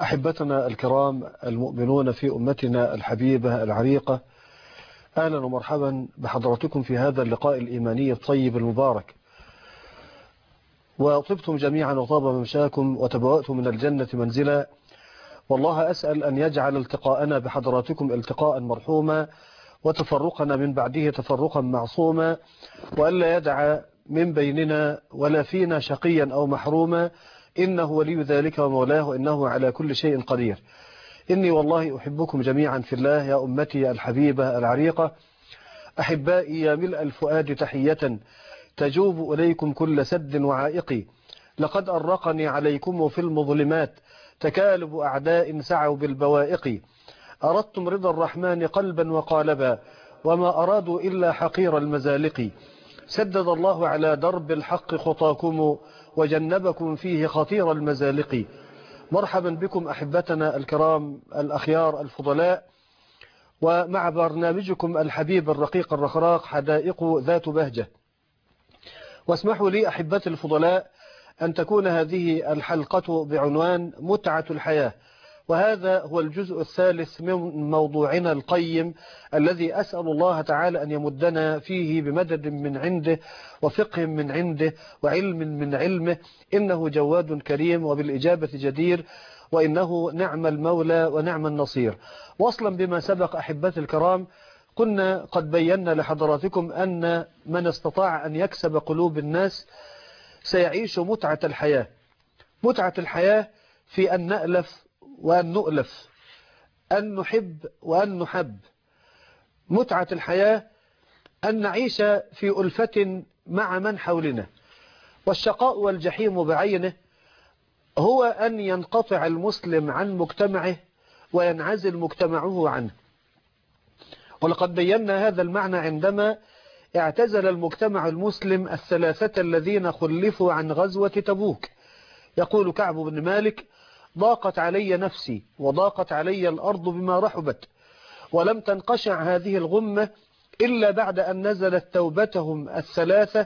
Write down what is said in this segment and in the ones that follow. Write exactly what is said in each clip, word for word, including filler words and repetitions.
أحبتنا الكرام المؤمنون في أمتنا الحبيبة العريقة، أهلا ومرحبا بحضراتكم في هذا اللقاء الإيماني الطيب المبارك. وطبتم جميعا وطاب ممشاكم وتبوأتم من الجنة منزلا، والله أسأل أن يجعل التقاءنا بحضراتكم التقاء مرحوما، وتفرقنا من بعده تفرقا معصوما، وألا يدع من بيننا ولا فينا شقيا أو محروما، إنه ولي ذلك ومولاه، إنه على كل شيء قدير. إني والله أحبكم جميعا في الله يا أمتي الحبيبة العريقة، أحبائي يا ملء الفؤاد تحية تجوب إليكم كل سد وعائق. لقد أرقني عليكم في المظلمات تكالب أعداء سعوا بالبوائق. أردتم رضا الرحمن قلبا وقالبا، وما أرادوا إلا حقير المزالق. سدد الله على درب الحق خطاكم وجنبكم فيه خطير المزالق. مرحبا بكم أحبتنا الكرام الأخيار الفضلاء، ومع برنامجكم الحبيب الرقيق الرخراق حدائق ذات بهجة. واسمحوا لي أحبتي الفضلاء أن تكون هذه الحلقة بعنوان متعة الحياة، وهذا هو الجزء الثالث من موضوعنا القيم الذي أسأل الله تعالى أن يمدنا فيه بمدد من عنده وفقه من عنده وعلم من علمه، إنه جواد كريم وبالإجابة جدير، وإنه نعم المولى ونعم النصير. وصلا بما سبق أحبتي الكرام، كنا قد بينا لحضراتكم أن من استطاع أن يكسب قلوب الناس سيعيش متعة الحياة. متعة الحياة في أن نألف وأن نؤلف، أن نحب وأن نحب. متعة الحياة أن نعيش في ألفة مع من حولنا. والشقاء والجحيم بعينه هو أن ينقطع المسلم عن مجتمعه وينعزل مجتمعه عنه. ولقد بينا هذا المعنى عندما اعتزل المجتمع المسلم الثلاثة الذين خلفوا عن غزوة تبوك. يقول كعب بن مالك: ضاقت علي نفسي وضاقت علي الأرض بما رحبت، ولم تنقشع هذه الغمة إلا بعد أن نزلت توبتهم الثلاثة،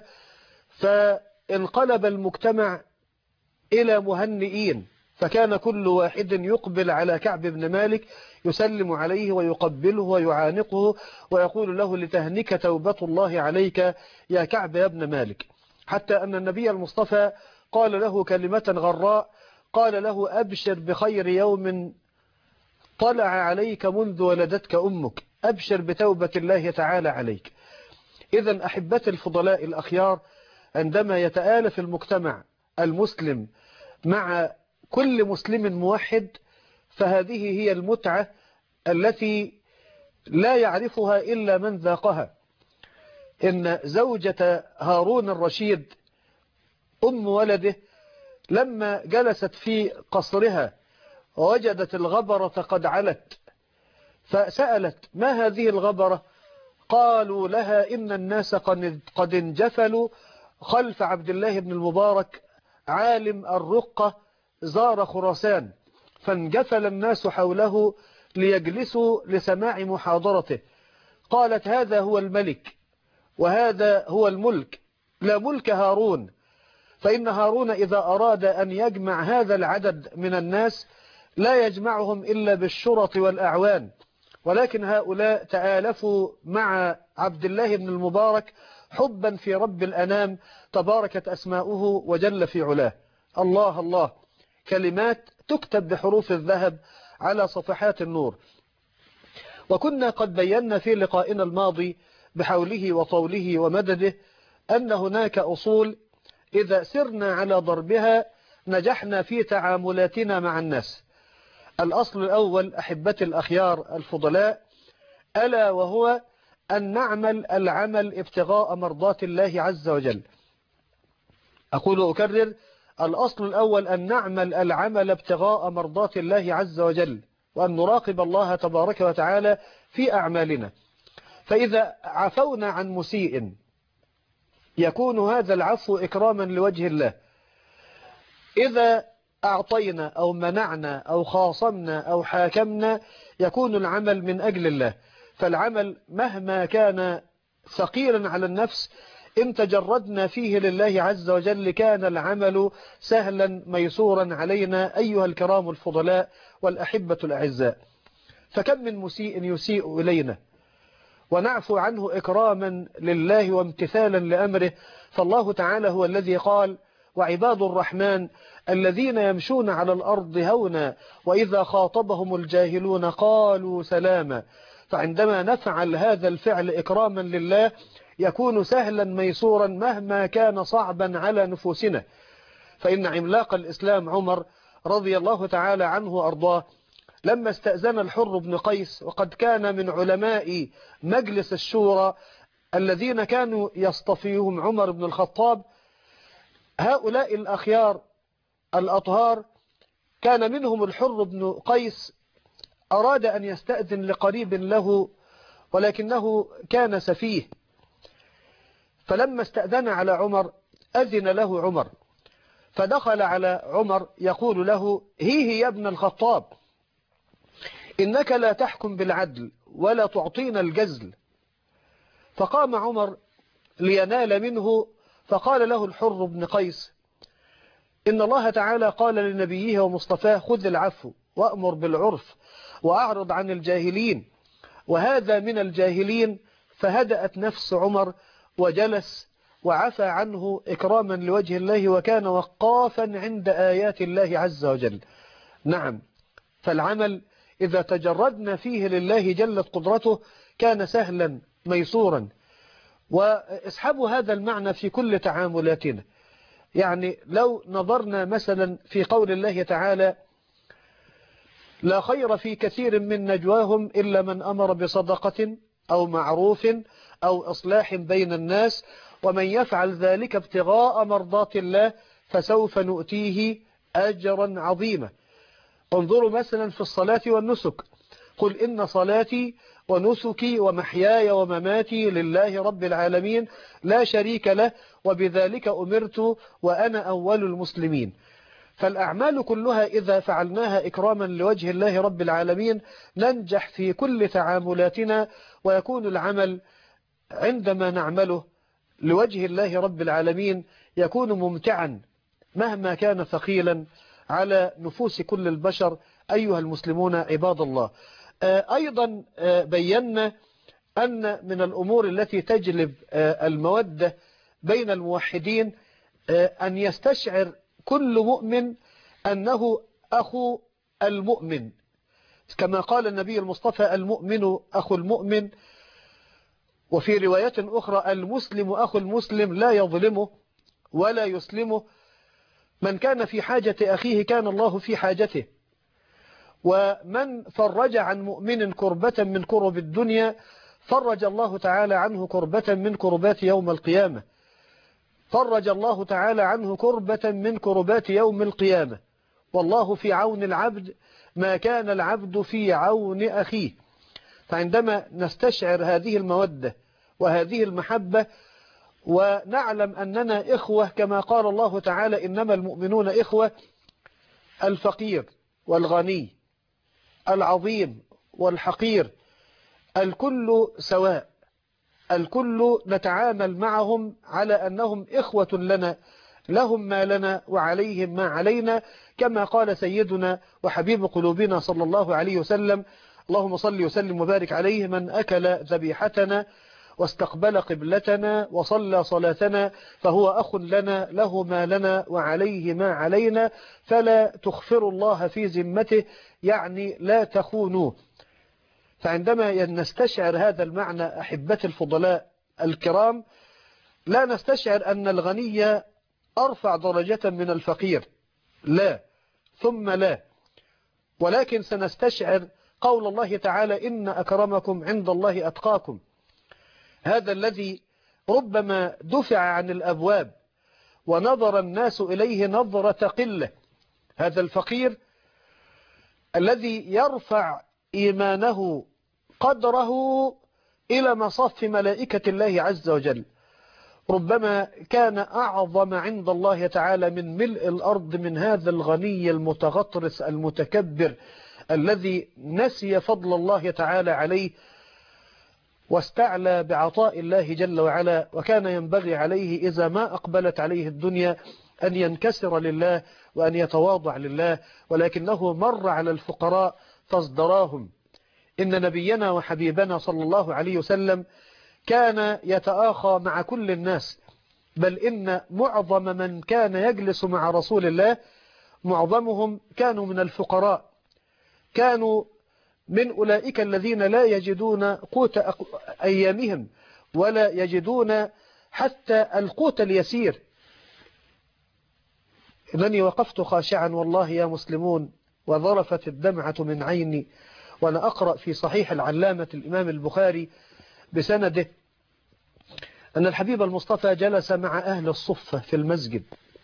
فانقلب المجتمع إلى مهنئين، فكان كل واحد يقبل على كعب بن مالك يسلم عليه ويقبله ويعانقه ويقول له: لتهنك توبة الله عليك يا كعب يا ابن مالك. حتى أن النبي المصطفى قال له كلمة غراء، قال له: أبشر بخير يوم طلع عليك منذ ولدتك أمك، أبشر بتوبة الله تعالى عليك. إذن أحبتي الفضلاء الأخيار، عندما يتآلف المجتمع المسلم مع كل مسلم موحد، فهذه هي المتعة التي لا يعرفها إلا من ذاقها. إن زوجة هارون الرشيد أم ولده لما جلست في قصرها ووجدت الغبرة قد علت، فسألت: ما هذه الغبرة؟ قالوا لها: إن الناس قد انجفلوا خلف عبد الله بن المبارك عالم الرقة زار خراسان، فانجفل الناس حوله ليجلسوا لسماع محاضرته. قالت: هذا هو الملك وهذا هو الملك، لا ملك هارون، فإن هارون إذا أراد أن يجمع هذا العدد من الناس لا يجمعهم إلا بالشرط والأعوان، ولكن هؤلاء تآلفوا مع عبد الله بن المبارك حبا في رب الأنام تباركت أسماؤه وجل في علاه. الله الله، كلمات تكتب بحروف الذهب على صفحات النور. وكنا قد بينا في لقائنا الماضي بحوله وطوله ومدده أن هناك أصول إذا سرنا على ضربها نجحنا في تعاملاتنا مع الناس. الأصل الأول أحبتي الأخيار الفضلاء، ألا وهو أن نعمل العمل ابتغاء مرضات الله عز وجل. أقول وأكرر: الأصل الأول أن نعمل العمل ابتغاء مرضات الله عز وجل، وأن نراقب الله تبارك وتعالى في أعمالنا. فإذا عفونا عن مسيء يكون هذا العفو إكراما لوجه الله. إذا أعطينا أو منعنا أو خاصمنا أو حاكمنا يكون العمل من أجل الله. فالعمل مهما كان ثقيلا على النفس إن تجردنا فيه لله عز وجل كان العمل سهلا ميسورا علينا أيها الكرام الفضلاء والأحبة الأعزاء. فكم من مسيء يسيء إلينا ونعفو عنه إكراما لله وامتثالا لأمره. فالله تعالى هو الذي قال: وعباد الرحمن الذين يمشون على الأرض هونا وإذا خاطبهم الجاهلون قالوا سلاما. فعندما نفعل هذا الفعل إكراما لله يكون سهلا ميسورا مهما كان صعبا على نفوسنا. فإن عملاق الإسلام عمر رضي الله تعالى عنه وأرضاه لما استأذن الحر بن قيس، وقد كان من علماء مجلس الشورى الذين كانوا يصطفيهم عمر بن الخطاب، هؤلاء الأخيار الأطهار كان منهم الحر بن قيس أراد أن يستأذن لقريب له ولكنه كان سفيه، فلما استأذن على عمر أذن له عمر، فدخل على عمر يقول له: هيه يا ابن الخطاب، إنك لا تحكم بالعدل ولا تعطينا الجزل. فقام عمر لينال منه فقال له الحر بن قيس: إن الله تعالى قال لنبيه ومصطفاه: خذ العفو وأمر بالعرف وأعرض عن الجاهلين، وهذا من الجاهلين. فهدأت نفس عمر وجلس وعفى عنه إكراما لوجه الله، وكان وقافا عند آيات الله عز وجل. نعم، فالعمل إذا تجردنا فيه لله جلت قدرته كان سهلا ميسورا. واسحبوا هذا المعنى في كل تعاملاتنا. يعني لو نظرنا مثلا في قول الله تعالى: لا خير في كثير من نجواهم إلا من أمر بصدقة أو معروف أو إصلاح بين الناس ومن يفعل ذلك ابتغاء مرضات الله فسوف نؤتيه أجرا عظيما. انظروا مثلا في الصلاة والنسك: قل إن صلاتي ونسكي ومحياي ومماتي لله رب العالمين لا شريك له وبذلك أمرت وأنا أول المسلمين. فالأعمال كلها إذا فعلناها إكراما لوجه الله رب العالمين ننجح في كل تعاملاتنا، ويكون العمل عندما نعمله لوجه الله رب العالمين يكون ممتعا مهما كان ثقيلا على نفوس كل البشر. أيها المسلمون عباد الله، أيضا بينا أن من الأمور التي تجلب المودة بين الموحدين أن يستشعر كل مؤمن أنه أخو المؤمن، كما قال النبي المصطفى: المؤمن أخو المؤمن. وفي رواية أخرى: المسلم أخو المسلم لا يظلمه ولا يسلمه، من كان في حاجة أخيه كان الله في حاجته. ومن فرج عن مؤمن كربة من كرب الدنيا فرج الله تعالى عنه كربة من كربات يوم القيامة. فرج الله تعالى عنه كربة من كربات يوم القيامة. والله في عون العبد ما كان العبد في عون أخيه. فعندما نستشعر هذه المودة وهذه المحبة ونعلم أننا إخوة كما قال الله تعالى: إنما المؤمنون إخوة، الفقير والغني، العظيم والحقير، الكل سواء، الكل نتعامل معهم على أنهم إخوة لنا، لهم ما لنا وعليهم ما علينا، كما قال سيدنا وحبيب قلوبنا صلى الله عليه وسلم: اللهم صل وسلم وبارك عليه: من أكل ذبيحتنا واستقبل قبلتنا وصلى صلاتنا فهو أخ لنا، له ما لنا وعليه ما علينا، فلا تخفروا الله في ذمته، يعني لا تخونوه. فعندما نستشعر هذا المعنى أحبتي الفضلاء الكرام لا نستشعر أن الغني أرفع درجة من الفقير، لا ثم لا، ولكن سنستشعر قول الله تعالى: إن أكرمكم عند الله أتقاكم. هذا الذي ربما دفع عن الأبواب ونظر الناس إليه نظرة قلة، هذا الفقير الذي يرفع إيمانه قدره إلى مصاف ملائكة الله عز وجل، ربما كان أعظم عند الله تعالى من ملء الأرض من هذا الغني المتغطرس المتكبر الذي نسي فضل الله تعالى عليه. واستعلى بعطاء الله جل وعلا، وكان ينبغي عليه إذا ما أقبلت عليه الدنيا أن ينكسر لله وأن يتواضع لله، ولكنه مر على الفقراء فازدراهم. إن نبينا وحبيبنا صلى الله عليه وسلم كان يتآخى مع كل الناس، بل إن معظم من كان يجلس مع رسول الله معظمهم كانوا من الفقراء، كانوا من أولئك الذين لا يجدون قوت أيامهم ولا يجدون حتى القوت اليسير. إنني وقفت خاشعا والله يا مسلمون وظرفت الدمعة من عيني وأنا أقرأ في صحيح العلامة الإمام البخاري بسنده أن الحبيب المصطفى جلس مع أهل الصفة في المسجد،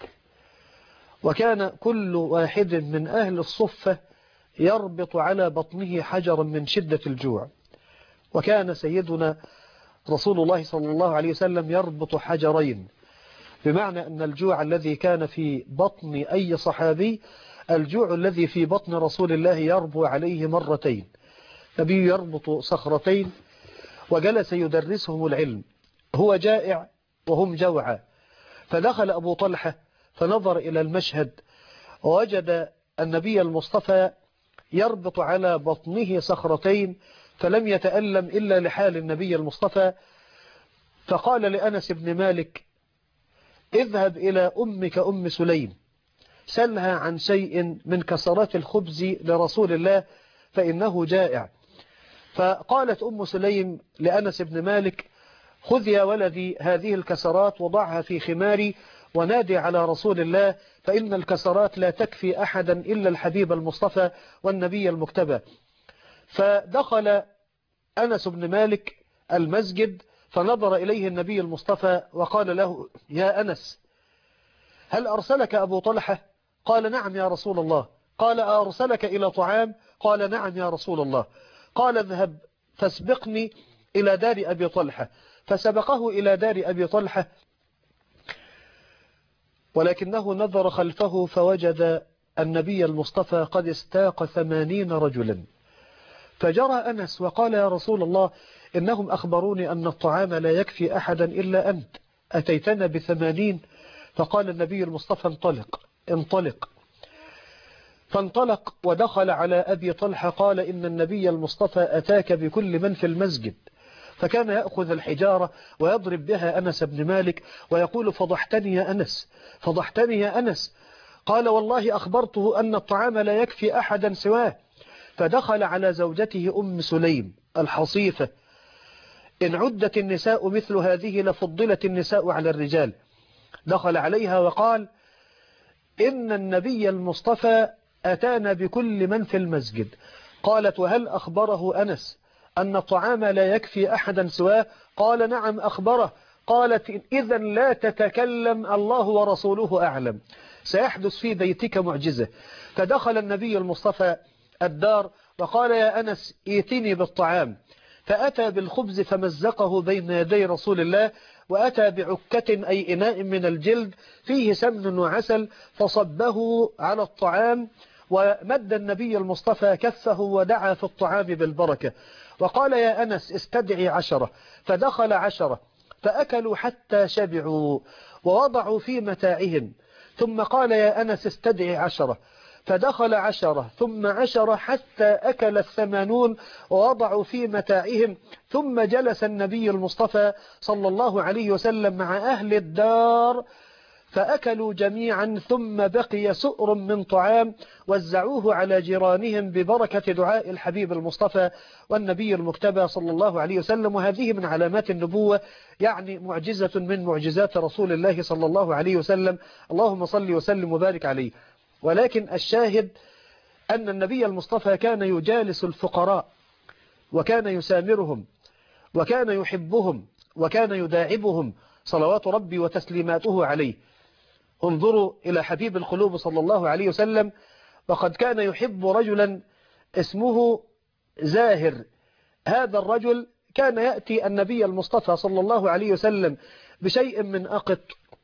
وكان كل واحد من أهل الصفة يربط على بطنه حجرا من شدة الجوع، وكان سيدنا رسول الله صلى الله عليه وسلم يربط حجرين، بمعنى أن الجوع الذي كان في بطن أي صحابي الجوع الذي في بطن رسول الله يربو عليه مرتين. نبي يربط صخرتين وجلس يدرسهم العلم، هو جائع وهم جوعى. فدخل أبو طلحة فنظر إلى المشهد ووجد النبي المصطفى يربط على بطنه صخرتين، فلم يتألم إلا لحال النبي المصطفى، فقال لأنس بن مالك: اذهب إلى أمك أم سليم سلها عن شيء من كسرات الخبز لرسول الله فإنه جائع. فقالت أم سليم لأنس بن مالك: خذ يا ولدي هذه الكسرات وضعها في خماري ونادي على رسول الله، فإن الكسرات لا تكفي أحدا إلا الحبيب المصطفى والنبي المكتبى. فدخل أنس بن مالك المسجد فنظر إليه النبي المصطفى وقال له: يا أنس، هل أرسلك أبو طلحة؟ قال: نعم يا رسول الله. قال: أرسلك إلى طعام؟ قال: نعم يا رسول الله. قال: اذهب فاسبقني إلى دار أبي طلحة. فسبقه إلى دار أبي طلحة، ولكنه نظر خلفه فوجد النبي المصطفى قد استاق ثمانين رجلا. فجرى أنس وقال: يا رسول الله، إنهم أخبروني أن الطعام لا يكفي أحدا إلا أنت، أتيتنا بثمانين؟ فقال النبي المصطفى: انطلق انطلق. فانطلق ودخل على أبي طلحة قال: إن النبي المصطفى أتاك بكل من في المسجد. فكان يأخذ الحجارة ويضرب بها أنس بن مالك ويقول: فضحتني يا أنس، فضحتني يا أنس. قال: والله أخبرته أن الطعام لا يكفي أحدا سواه. فدخل على زوجته أم سليم الحصيفة، إن عدت النساء مثل هذه لفضلت النساء على الرجال. دخل عليها وقال: إن النبي المصطفى أتانا بكل من في المسجد. قالت: وهل أخبره أنس أن الطعام لا يكفي أحدا سواه؟ قال: نعم أخبره. قالت: إذن لا تتكلم، الله ورسوله أعلم، سيحدث في بيتك معجزة. فدخل النبي المصطفى الدار وقال: يا أنس، ائتني بالطعام. فأتى بالخبز فمزقه بين يدي رسول الله، وأتى بعكة أي إناء من الجلد فيه سمن وعسل فصبه على الطعام، ومد النبي المصطفى كفه ودعا في الطعام بالبركة، وقال: يا أنس، استدعي عشرة. فدخل عشرة فأكلوا حتى شبعوا ووضعوا في متاعهم، ثم قال: يا أنس، استدعي عشرة. فدخل عشرة ثم عشرة حتى أكل الثمانون ووضعوا في متاعهم، ثم جلس النبي المصطفى صلى الله عليه وسلم مع أهل الدار فأكلوا جميعا، ثم بقي سؤر من طعام وزعوه على جيرانهم ببركة دعاء الحبيب المصطفى والنبي المكتبى صلى الله عليه وسلم. وهذه من علامات النبوة، يعني معجزة من معجزات رسول الله صلى الله عليه وسلم، اللهم صل وسلم وبارك عليه. ولكن الشاهد أن النبي المصطفى كان يجالس الفقراء وكان يسامرهم وكان يحبهم وكان يداعبهم صلوات ربي وتسليماته عليه. انظروا إلى حبيب القلوب صلى الله عليه وسلم، وقد كان يحب رجلا اسمه زاهر. هذا الرجل كان يأتي النبي المصطفى صلى الله عليه وسلم بشيء من أقط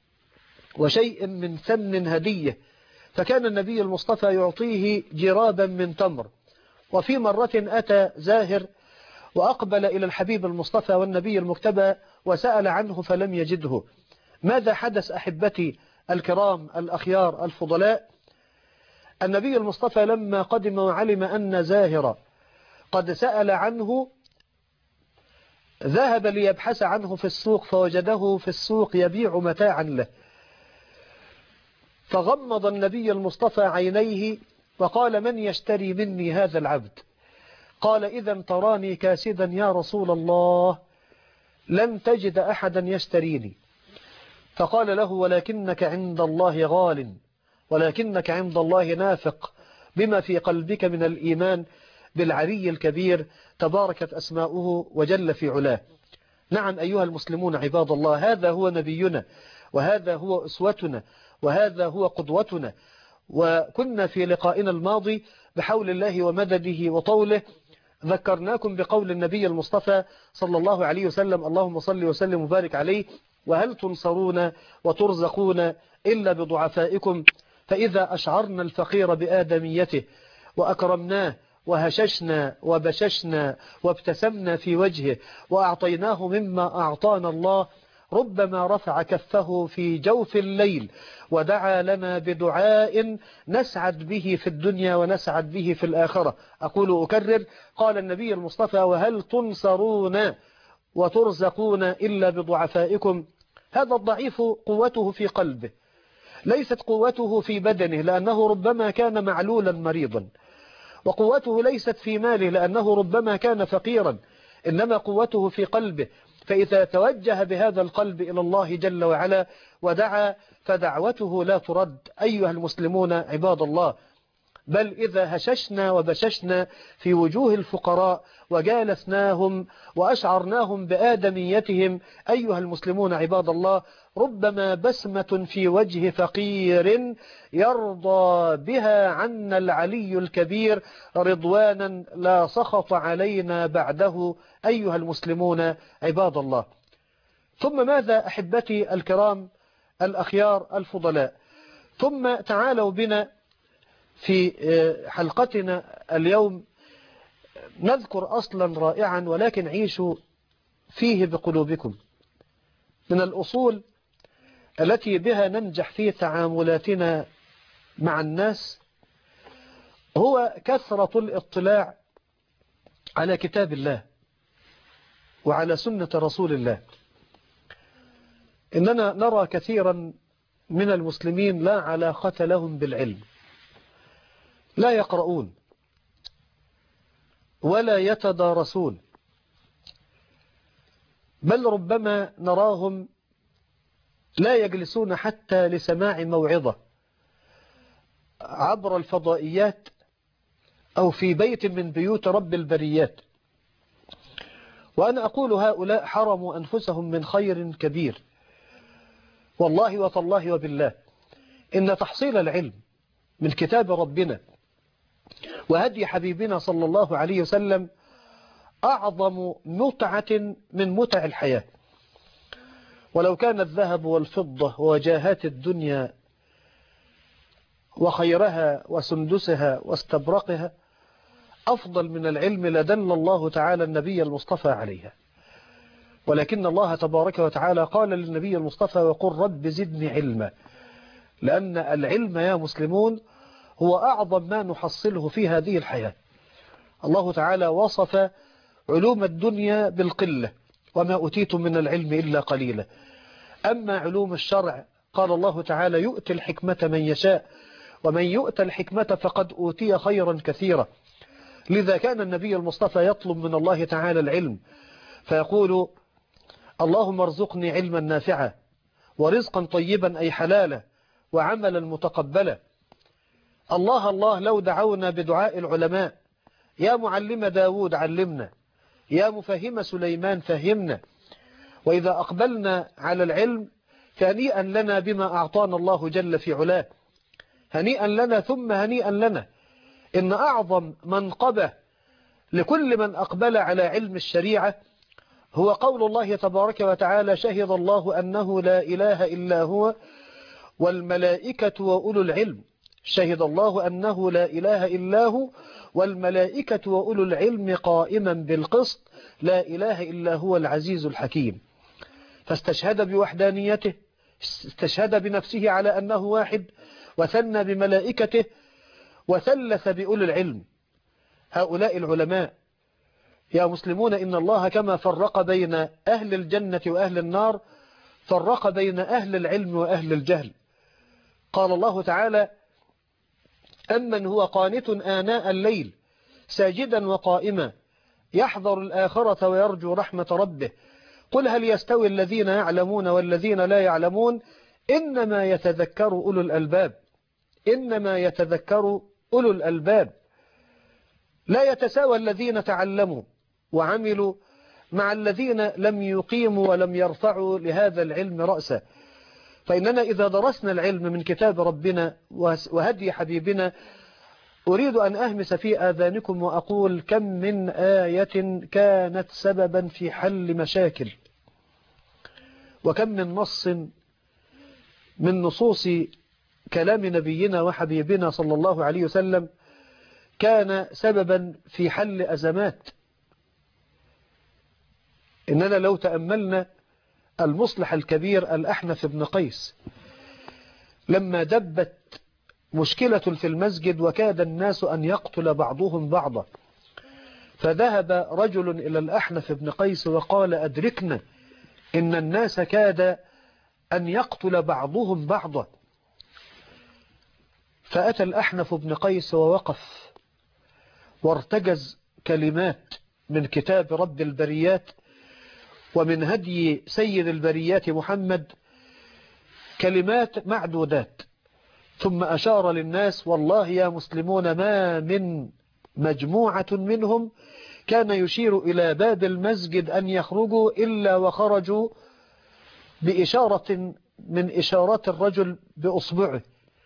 وشيء من ثمن هدية، فكان النبي المصطفى يعطيه جرابا من تمر. وفي مرة أتى زاهر وأقبل إلى الحبيب المصطفى والنبي المجتبى وسأل عنه فلم يجده. ماذا حدث أحبتي الكرام الأخيار الفضلاء؟ النبي المصطفى لما قدم وعلم أن زاهر قد سأل عنه ذهب ليبحث عنه في السوق فوجده في السوق يبيع متاعا له، فغمض النبي المصطفى عينيه وقال: من يشتري مني هذا العبد؟ قال: إذا تراني كاسدا يا رسول الله، لن تجد أحدا يشتريني. فقال له: ولكنك عند الله غال، ولكنك عند الله نافق بما في قلبك من الإيمان بالعلي الكبير تباركت أسماؤه وجل في علاه. نعم أيها المسلمون عباد الله، هذا هو نبينا، وهذا هو أسوتنا، وهذا هو قدوتنا. وكنا في لقائنا الماضي بحول الله ومدده وطوله ذكرناكم بقول النبي المصطفى صلى الله عليه وسلم: اللهم صل وسلم وبارك عليه: وهل تنصرون وترزقون إلا بضعفائكم؟ فإذا أشعرنا الفقير بآدميته وأكرمناه وهششنا وبششنا وابتسمنا في وجهه وأعطيناه مما أعطانا الله، ربما رفع كفه في جوف الليل ودعا لنا بدعاء نسعد به في الدنيا ونسعد به في الآخرة. أقول أكرر، قال النبي المصطفى: وهل تنصرون وترزقون إلا بضعفائكم؟ هذا الضعيف قوته في قلبه، ليست قوته في بدنه لأنه ربما كان معلولا مريضا، وقوته ليست في ماله لأنه ربما كان فقيرا، إنما قوته في قلبه. فإذا توجه بهذا القلب إلى الله جل وعلا ودعا فدعوته لا ترد أيها المسلمون عباد الله. بل إذا هششنا وبششنا في وجوه الفقراء وجالسناهم وأشعرناهم بآدميتهم أيها المسلمون عباد الله، ربما بسمة في وجه فقير يرضى بها عنا العلي الكبير رضوانا لا سخط علينا بعده أيها المسلمون عباد الله. ثم ماذا أحبتي الكرام الأخيار الفضلاء؟ ثم تعالوا بنا في حلقتنا اليوم نذكر أصلا رائعا ولكن عيشوا فيه بقلوبكم، من الأصول التي بها ننجح في تعاملاتنا مع الناس هو كثرة الاطلاع على كتاب الله وعلى سنة رسول الله. إننا نرى كثيرا من المسلمين لا علاقة لهم بالعلم، لا يقرؤون ولا يتدارسون، بل ربما نراهم لا يجلسون حتى لسماع موعظة عبر الفضائيات أو في بيت من بيوت رب البريات. وأنا أقول هؤلاء حرموا أنفسهم من خير كبير، والله وتالله وبالله إن تحصيل العلم من كتاب ربنا وهدي حبيبنا صلى الله عليه وسلم أعظم متعة من متع الحياة. ولو كان الذهب والفضة ووجاهات الدنيا وخيرها وسندسها واستبرقها أفضل من العلم لدل الله تعالى النبي المصطفى عليها. ولكن الله تبارك وتعالى قال للنبي المصطفى: وقل رب زدني علما، لأن العلم يا مسلمون هو أعظم ما نحصله في هذه الحياة. الله تعالى وصف علوم الدنيا بالقلة: وما أوتيتم من العلم إلا قليلا. أما علوم الشرع قال الله تعالى: يؤتي الحكمة من يشاء ومن يؤتى الحكمة فقد أوتي خيرا كثيرا. لذا كان النبي المصطفى يطلب من الله تعالى العلم فيقول: اللهم ارزقني علما نافعا ورزقا طيبا أي حلالا وعملا متقبلا. الله الله لو دعونا بدعاء العلماء: يا معلم داود علمنا، يا مفهم سليمان فهمنا. وإذا أقبلنا على العلم فهنيئا لنا بما أعطانا الله جل في علاه، هنيئا لنا ثم هنيئا لنا. إن أعظم منقبة لكل من أقبل على علم الشريعة هو قول الله تبارك وتعالى: شهد الله أنه لا إله إلا هو والملائكة وأولو العلم. شهد الله أنه لا إله إلا هو والملائكة وأولو العلم قائما بالقسط لا إله إلا هو العزيز الحكيم. فاستشهد بوحدانيته، استشهد بنفسه على أنه واحد، وثنى بملائكته، وثلث بأولي العلم. هؤلاء العلماء يا مسلمون إن الله كما فرق بين أهل الجنة وأهل النار فرق بين أهل العلم وأهل الجهل. قال الله تعالى: أمن هو قانت آناء الليل ساجدا وقائما يحذر الآخرة ويرجو رحمة ربه قل هل يستوي الذين يعلمون والذين لا يعلمون إنما يتذكر أولو الألباب إنما يتذكر أولو الألباب. لا يتساوى الذين تعلموا وعملوا مع الذين لم يقيموا ولم يرفعوا لهذا العلم رأسا. فإننا إذا درسنا العلم من كتاب ربنا وهدي حبيبنا أريد أن أهمس في آذانكم وأقول: كم من آية كانت سببا في حل مشاكل، وكم من نص من نصوص كلام نبينا وحبيبنا صلى الله عليه وسلم كان سببا في حل أزمات. إننا لو تأملنا المصلح الكبير الأحنف بن قيس لما دبت مشكلة في المسجد وكاد الناس أن يقتل بعضهم بعضا، فذهب رجل إلى الأحنف بن قيس وقال: أدركنا إن الناس كاد أن يقتل بعضهم بعضا. فأتى الأحنف بن قيس ووقف وارتجز كلمات من كتاب رب البريات ومن هدي سيد البريات محمد، كلمات معدودات، ثم أشار للناس: والله يا مسلمون ما من مجموعة منهم كان يشير إلى باب المسجد أن يخرجوا إلا وخرجوا بإشارة من إشارات الرجل بأصبعه،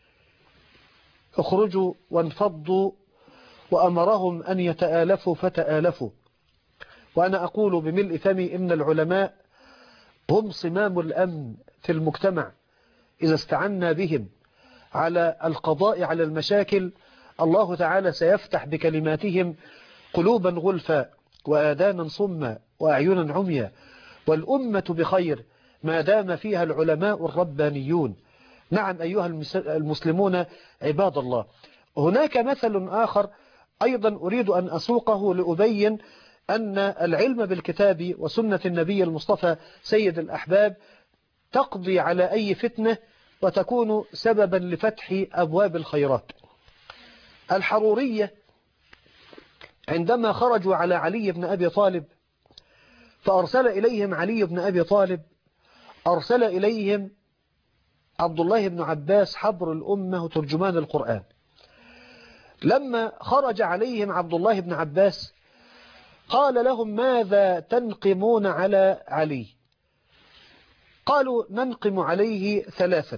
اخرجوا وانفضوا، وأمرهم أن يتآلفوا فتآلفوا. وأنا أقول بملء فمي إن العلماء هم صمام الأمن في المجتمع. إذا استعنا بهم على القضاء على المشاكل الله تعالى سيفتح بكلماتهم قلوبا غلفا وآذانا صما وأعينا عميا، والأمة بخير ما دام فيها العلماء الربانيون. نعم أيها المسلمون عباد الله، هناك مثل آخر أيضا أريد أن أسوقه لأبين أن العلم بالكتاب وسنة النبي المصطفى سيد الأحباب تقضي على أي فتنة وتكون سببا لفتح أبواب الخيرات. الحرورية عندما خرجوا على علي بن أبي طالب فأرسل إليهم علي بن أبي طالب أرسل إليهم عبد الله بن عباس حبر الأمة وترجمان القرآن. لما خرج عليهم عبد الله بن عباس قال لهم: ماذا تنقمون على علي؟ قالوا: ننقم عليه ثلاثا.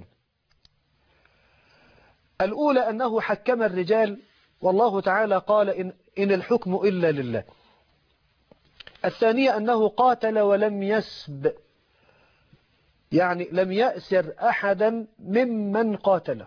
الأولى أنه حكم الرجال والله تعالى قال: إن, إن الحكم إلا لله. الثانية أنه قاتل ولم يسب، يعني لم يأسر أحدا ممن قاتله.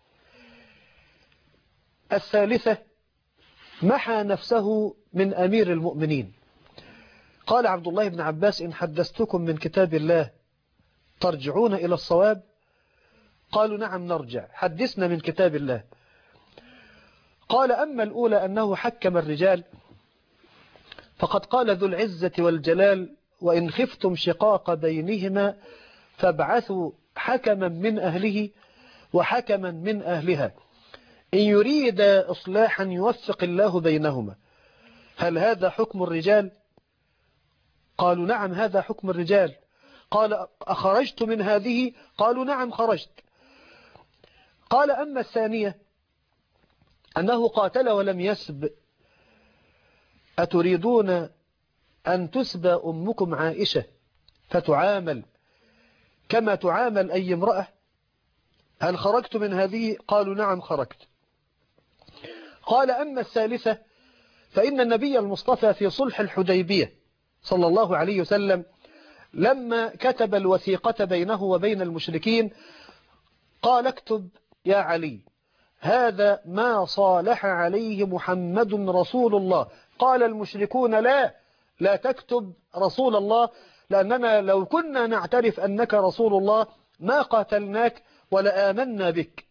الثالثة محى نفسه من أمير المؤمنين. قال عبد الله بن عباس: إن حدثتكم من كتاب الله ترجعون إلى الصواب؟ قالوا: نعم نرجع، حدثنا من كتاب الله. قال: أما الأولى أنه حكم الرجال فقد قال ذو العزة والجلال: وإن خفتم شقاق بينهما فابعثوا حكما من أهله وحكما من أهلها إن يريد إصلاحا يوفق الله بينهما. هل هذا حكم الرجال؟ قالوا: نعم هذا حكم الرجال. قال: أخرجت من هذه؟ قالوا: نعم خرجت. قال: أما الثانية أنه قاتل ولم يسب، أتريدون أن تسبى أمكم عائشة فتعامل كما تعامل أي امرأة؟ هل خرجت من هذه؟ قالوا: نعم خرجت. قال: أما الثالثة فإن النبي المصطفى في صلح الحديبية صلى الله عليه وسلم لما كتب الوثيقة بينه وبين المشركين قال: اكتب يا علي هذا ما صالح عليه محمد رسول الله. قال المشركون لا لا تكتب رسول الله، لأننا لو كنا نعترف أنك رسول الله ما قاتلناك ولا آمنا بك.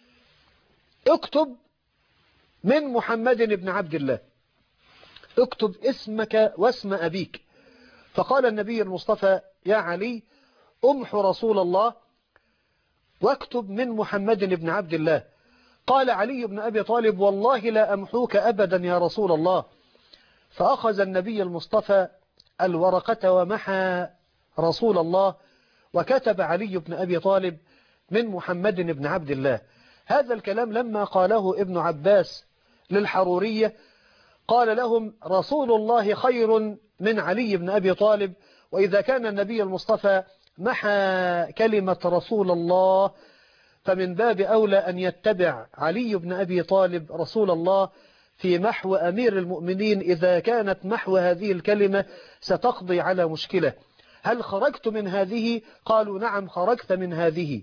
اكتب من محمد بن عبد الله، اكتب اسمك واسم أبيك. فقال النبي المصطفى يا علي امحو رسول الله واكتب من محمد بن عبد الله. قال علي بن أبي طالب والله لا أمحوك أبدا يا رسول الله. فأخذ النبي المصطفى الورقة ومحى رسول الله، وكتب علي بن أبي طالب من محمد بن عبد الله. هذا الكلام لما قاله ابن عباس للحرورية قال لهم رسول الله خير من علي بن أبي طالب، وإذا كان النبي المصطفى محى كلمة رسول الله فمن باب أولى أن يتبع علي بن أبي طالب رسول الله في محو أمير المؤمنين إذا كانت محو هذه الكلمة ستقضي على مشكلة. هل خرجت من هذه؟ قالوا نعم خرجت من هذه.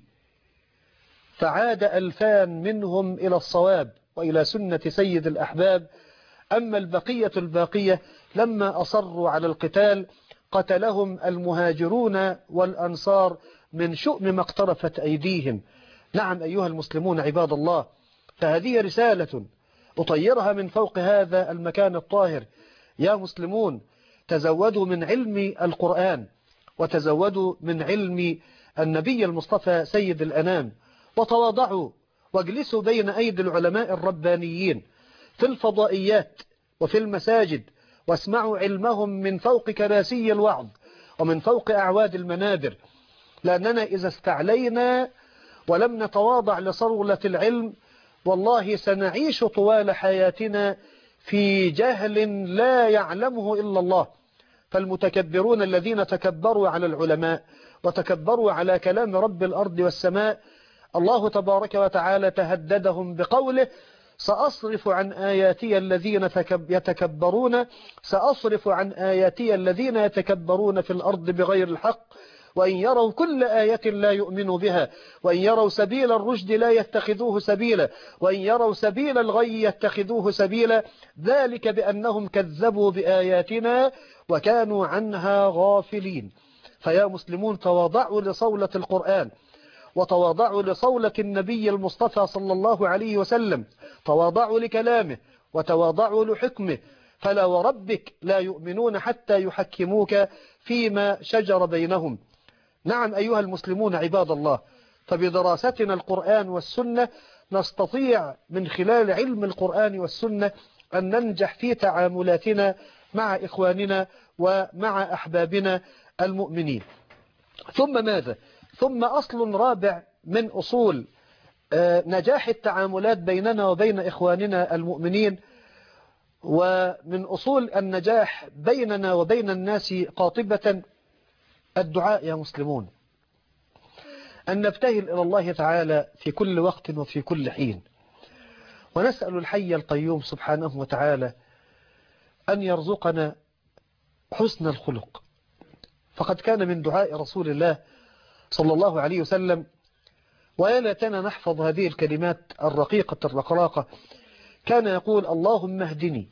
فعاد ألفان منهم إلى الصواب وإلى سنة سيد الأحباب. أما البقية الباقية لما أصروا على القتال قتلهم المهاجرون والأنصار من شؤم ما اقترفت أيديهم. نعم أيها المسلمون عباد الله، فهذه رسالة أطيرها من فوق هذا المكان الطاهر. يا مسلمون تزودوا من علم القرآن، وتزودوا من علم النبي المصطفى سيد الأنام، وتواضعوا واجلسوا بين أيدي العلماء الربانيين في الفضائيات وفي المساجد، واسمعوا علمهم من فوق كراسي الوعظ ومن فوق أعواد المنابر. لأننا إذا استعلينا ولم نتواضع لصولة العلم والله سنعيش طوال حياتنا في جهل لا يعلمه إلا الله. فالمتكبرون الذين تكبروا على العلماء وتكبروا على كلام رب الأرض والسماء الله تبارك وتعالى تهددهم بقوله سأصرف عن آياتي الذين يتكبرون سأصرف عن آياتي الذين يتكبرون في الأرض بغير الحق وإن يروا كل آية لا يؤمنوا بها وإن يروا سبيل الرشد لا يتخذوه سبيلا وإن يروا سبيل الغي يتخذوه سبيلا ذلك بأنهم كذبوا بآياتنا وكانوا عنها غافلين. فيا مسلمون تواضعوا لصولة القرآن، وتواضعوا لصولة النبي المصطفى صلى الله عليه وسلم، تواضعوا لكلامه وتواضعوا لحكمه، فلا وربك لا يؤمنون حتى يحكموك فيما شجر بينهم. نعم أيها المسلمون عباد الله، فبدراستنا القرآن والسنة نستطيع من خلال علم القرآن والسنة أن ننجح في تعاملاتنا مع إخواننا ومع أحبابنا المؤمنين. ثم ماذا؟ ثم أصل رابع من أصول نجاح التعاملات بيننا وبين إخواننا المؤمنين، ومن أصول النجاح بيننا وبين الناس قاطبة، الدعاء يا مسلمون. أن نبتهل إلى الله تعالى في كل وقت وفي كل حين، ونسأل الحي القيوم سبحانه وتعالى أن يرزقنا حسن الخلق. فقد كان من دعاء رسول الله صلى الله عليه وسلم، ويا ليتنا نحفظ هذه الكلمات الرقيقة الرقراقة، كان يقول اللهم اهدني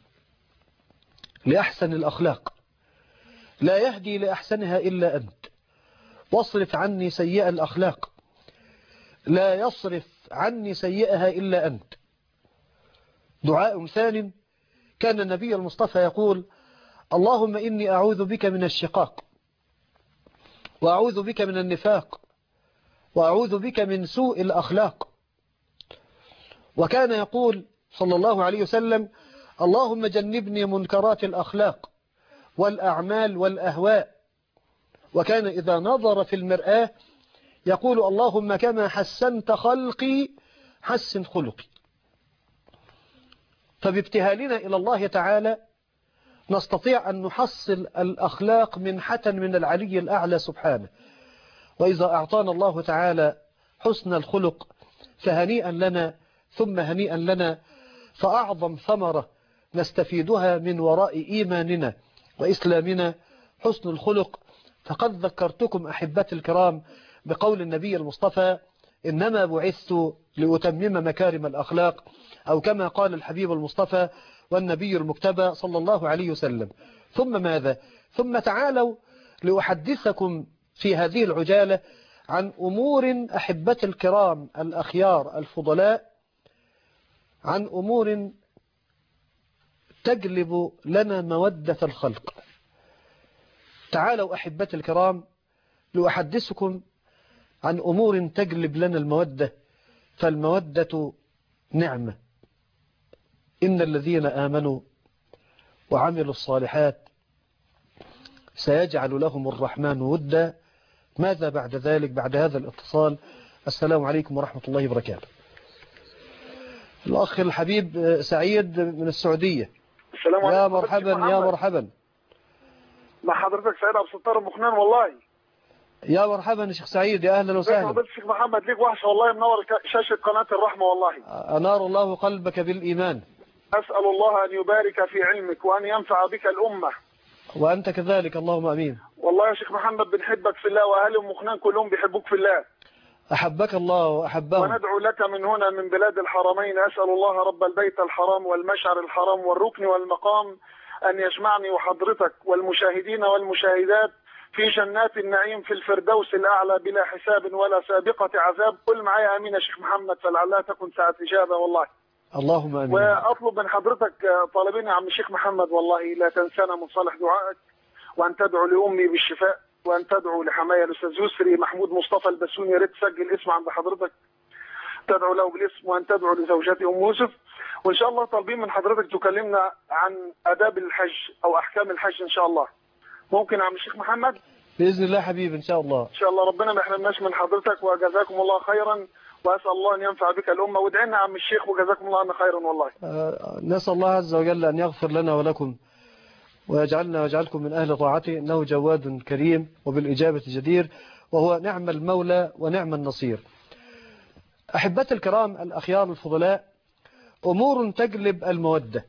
لأحسن الأخلاق لا يهدي لأحسنها إلا أنت، واصرف عني سيئة الأخلاق لا يصرف عني سيئها إلا أنت. دعاء ثان كان النبي المصطفى يقول اللهم إني أعوذ بك من الشقاق، وأعوذ بك من النفاق، وأعوذ بك من سوء الأخلاق. وكان يقول صلى الله عليه وسلم اللهم جنبني منكرات الأخلاق والأعمال والأهواء. وكان إذا نظر في المرآة يقول اللهم كما حسنت خلقي حسن خلقي. فبابتهالنا إلى الله تعالى نستطيع أن نحصل الأخلاق منحة من العلي الأعلى سبحانه. وإذا أعطانا الله تعالى حسن الخلق فهنيئا لنا ثم هنيئا لنا، فأعظم ثمرة نستفيدها من وراء إيماننا وإسلامنا حسن الخلق. فقد ذكرتكم أحبتي الكرام بقول النبي المصطفى إنما بعثت لأتمم مكارم الأخلاق، أو كما قال الحبيب المصطفى والنبي المجتبى صلى الله عليه وسلم. ثم ماذا؟ ثم تعالوا لأحدثكم في هذه العجالة عن أمور أحبة الكرام الأخيار الفضلاء، عن أمور تجلب لنا مودة الخلق. تعالوا أحبة الكرام لأحدثكم عن أمور تجلب لنا المودة، فالمودة نعمة. إن الذين آمنوا وعملوا الصالحات سيجعل لهم الرحمن ودا. ماذا بعد ذلك؟ بعد هذا الاتصال. السلام عليكم ورحمة الله وبركاته. الأخ الحبيب سعيد من السعودية. السلام عليكم. يا مرحبا يا مرحبا. مع حضرتك سعيد عبد الستار مخنان والله. يا مرحبا يا شيخ سعيد، يا أهلا وسهلا. حضرتك الشيخ محمد ليك وحشة والله، منور شاشة قناة الرحمة والله. أنار الله قلبك بالإيمان. أسأل الله أن يبارك في علمك وأن ينفع بك الأمة. وأنت كذلك اللهم أمين. والله يا شيخ محمد بنحبك في الله، وأهل أم مخنان كلهم بيحبوك في الله. أحبك الله وأحبهم. وندعو لك من هنا من بلاد الحرمين، أسأل الله رب البيت الحرام والمشعر الحرام والركن والمقام أن يجمعني وحضرتك والمشاهدين والمشاهدات في جنات النعيم في الفردوس الأعلى بلا حساب ولا سابقة عذاب. قل معي آمين يا شيخ محمد فلعلها تكن ساعة إجابة والله. اللهم آمين. وأطلب من حضرتك طالبين يا عم الشيخ محمد والله لا تنسانا من صالح دعائك، وأن تدعو لأمي بالشفاء، وأن تدعو لحماية الأستاذ يسري محمود مصطفى البسوني. يا ريت تسجل اسم عند حضرتك تدعو له بالاسم، وأن تدعو لزوجتي أم يوسف. وإن شاء الله طالبين من حضرتك تكلمنا عن آداب الحج أو أحكام الحج إن شاء الله. ممكن يا عم الشيخ محمد؟ بإذن الله حبيب إن شاء الله. إن شاء الله ربنا ما يحرمناش من حضرتك، وجزاكم الله خيرا، وأسأل الله أن ينفع بك الأمة. وادعينا يا عم الشيخ وجزاكم الله عنا خيرا والله. آه نسأل الله عز وجل أن يغفر لنا ولكم ويجعلنا ويجعلكم من أهل طاعته، إنه جواد كريم وبالإجابة جدير، وهو نعم المولى ونعم النصير. أحبتي الكرام الأخيار الفضلاء، أمور تجلب المودة.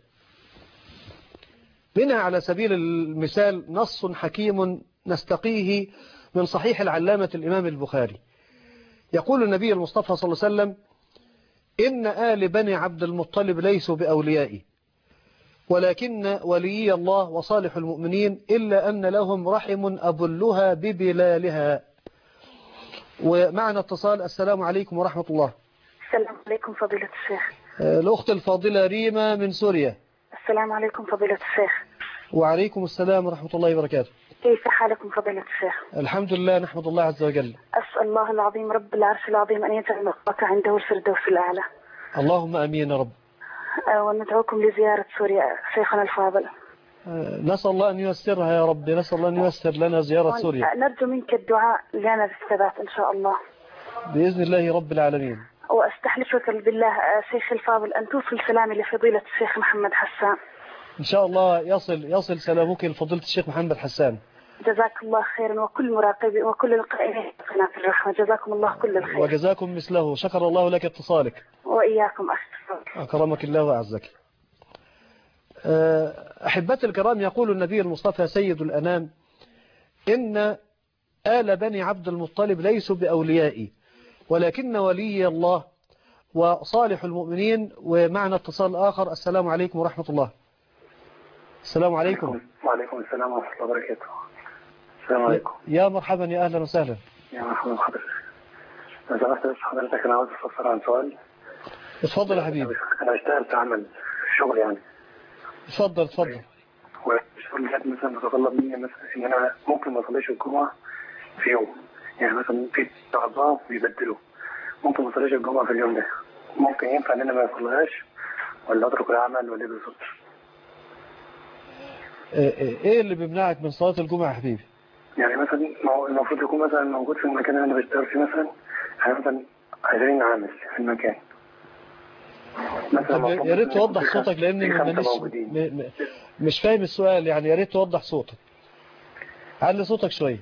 منها على سبيل المثال نص حكيم نستقيه من صحيح العلامة الإمام البخاري. يقول النبي المصطفى صلى الله عليه وسلم: إن آل بني عبد المطلب ليسوا بأوليائي، ولكن ولي الله وصالح المؤمنين، إلا أن لهم رحم أبلها ببلالها. ومعنا اتصال. السلام عليكم ورحمة الله. السلام عليكم فضيلة الشيخ. الأخت الفاضلة ريما من سوريا. السلام عليكم فضيلة الشيخ. وعليكم السلام ورحمة الله وبركاته. كيف حالكم فضيلة الشيخ؟ الحمد لله نحمد الله عز وجل. أسأل الله العظيم رب العرش العظيم أن يجعل مقامك عنده الفردوس الأعلى. اللهم أمين يا رب. وندعوكم لزيارة سوريا شيخنا الفاضل. نسأل الله أن ييسرها يا رب، نسأل الله أن ييسر لنا زيارة سوريا. نرجو منك الدعاء لنا بالثبات إن شاء الله بإذن الله رب العالمين. وأستحلفك بالله شيخ الفاضل أن توصل سلامي لفضيلة الشيخ محمد حسان. إن شاء الله يصل يصل سلامك لفضيلة الشيخ محمد حسان. جزاك الله خيرا، وكل مراقبين وكل القائمين في قناة الرحمة جزاكم الله كل الخير. وجزاكم مثله. شكر الله لك اتصالك. وإياكم أخي. أكرمك الله وأعزك. أحبتي الكرام، يقول النبي المصطفى سيد الأنام: إن آل بني عبد المطلب ليسوا بأوليائي، ولكن ولي الله وصالح المؤمنين. ومعنا اتصال آخر. السلام عليكم ورحمة الله. السلام عليكم. وعليكم السلام ورحمة الله وبركاته. السلام عليكم. يا مرحبا يا أهلا وسهلا. يا مرحبا بحضرتك. لو سمحت بس حضرتك أنا عاوز أستفسر عن سؤال. اتفضل يا حبيبي. أنا بشتغل في عمل شغل يعني. اتفضل اتفضل. والشغل ده مثلا متطلب مني مثلا إن أنا ممكن ما أصليش الجمعة في يوم، يعني مثلا في أعضاء بيبدلوا، ممكن ما أصليش الجمعة في اليوم ده، ممكن ينفع إن أنا ما أصليهاش ولا أترك العمل ولا إيه بالظبط؟ ايه اللي بيمنعك من صلاة الجمعة يا حبيبي؟ يعني مثلا المفروض يكون مثلا موجود في المكان اللي انا بشتغل فيه، مثلا يعني مثلا عشرين عامل في المكان. طب يا ريت توضح صوتك لان مانيش مش فاهم السؤال، يعني يا ريت توضح صوتك. علي صوتك شوية.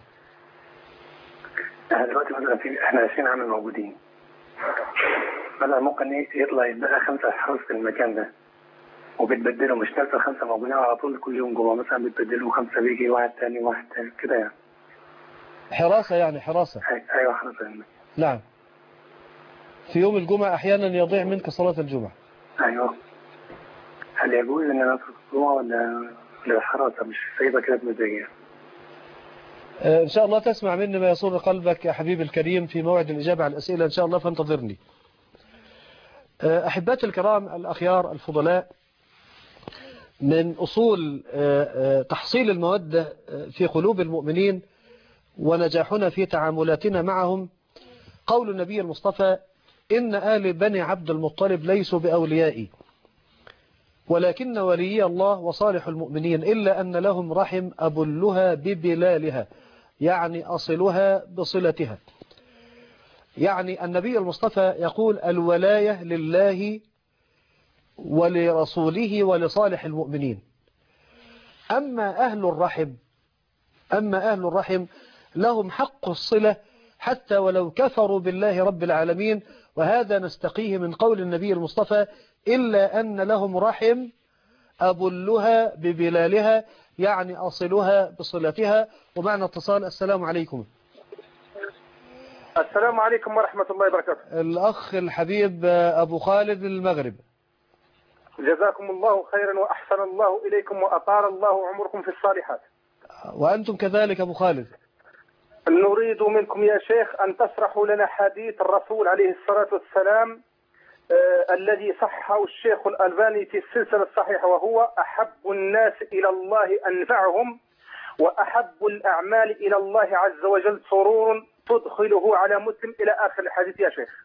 احنا دلوقتي مثلا في احنا عشرين عامل موجودين، مثلا ممكن ايه يطلع يبقى خمسة اشخاص في المكان ده وبتبدلوا، مش ثلاثة خمسة موجودين على طول كل يوم جمعة، مثلا بتبدلوا خمسة بيجي واحد تاني واحد تاني كده يعني. حراسة يعني حراسة. ايوه حراسة يعني. نعم. في يوم الجمعة أحيانا يضيع منك صلاة الجمعة. أيوه. هل يجوز إن أنا أترك الجمعة ولا ولا حراسة مش سايبة كده بمزاجي؟ إن شاء الله تسمع مني ما يسر قلبك يا حبيبي الكريم في موعد الإجابة على الأسئلة إن شاء الله، فانتظرني. أحباتي الكرام الأخيار الفضلاء، من أصول تحصيل المودة في قلوب المؤمنين ونجاحنا في تعاملاتنا معهم قول النبي المصطفى: إن آل بني عبد المطلب ليسوا بأوليائي ولكن ولي الله وصالح المؤمنين إلا أن لهم رحم أبلها ببلالها، يعني أصلها بصلتها. يعني النبي المصطفى يقول: الولاية لله ولرسوله ولصالح المؤمنين. أما أهل الرحم أما أهل الرحم لهم حق الصلة حتى ولو كفروا بالله رب العالمين، وهذا نستقيه من قول النبي المصطفى: إلا أن لهم رحم أبلها ببلالها، يعني أصلها بصلتها. ومعنى اتصال. السلام عليكم. السلام عليكم ورحمة الله وبركاته. الأخ الحبيب أبو خالد المغرب. جزاكم الله خيرا وأحسن الله إليكم وأطال الله عمركم في الصالحات. وأنتم كذلك أبو خالد. نريد منكم يا شيخ أن تشرحوا لنا حديث الرسول عليه الصلاة والسلام آه الذي صحه الشيخ الألباني في السلسلة الصحيحة، وهو: أحب الناس إلى الله أنفعهم، وأحب الأعمال إلى الله عز وجل سرور تدخله على مسلم، إلى آخر الحديث يا شيخ.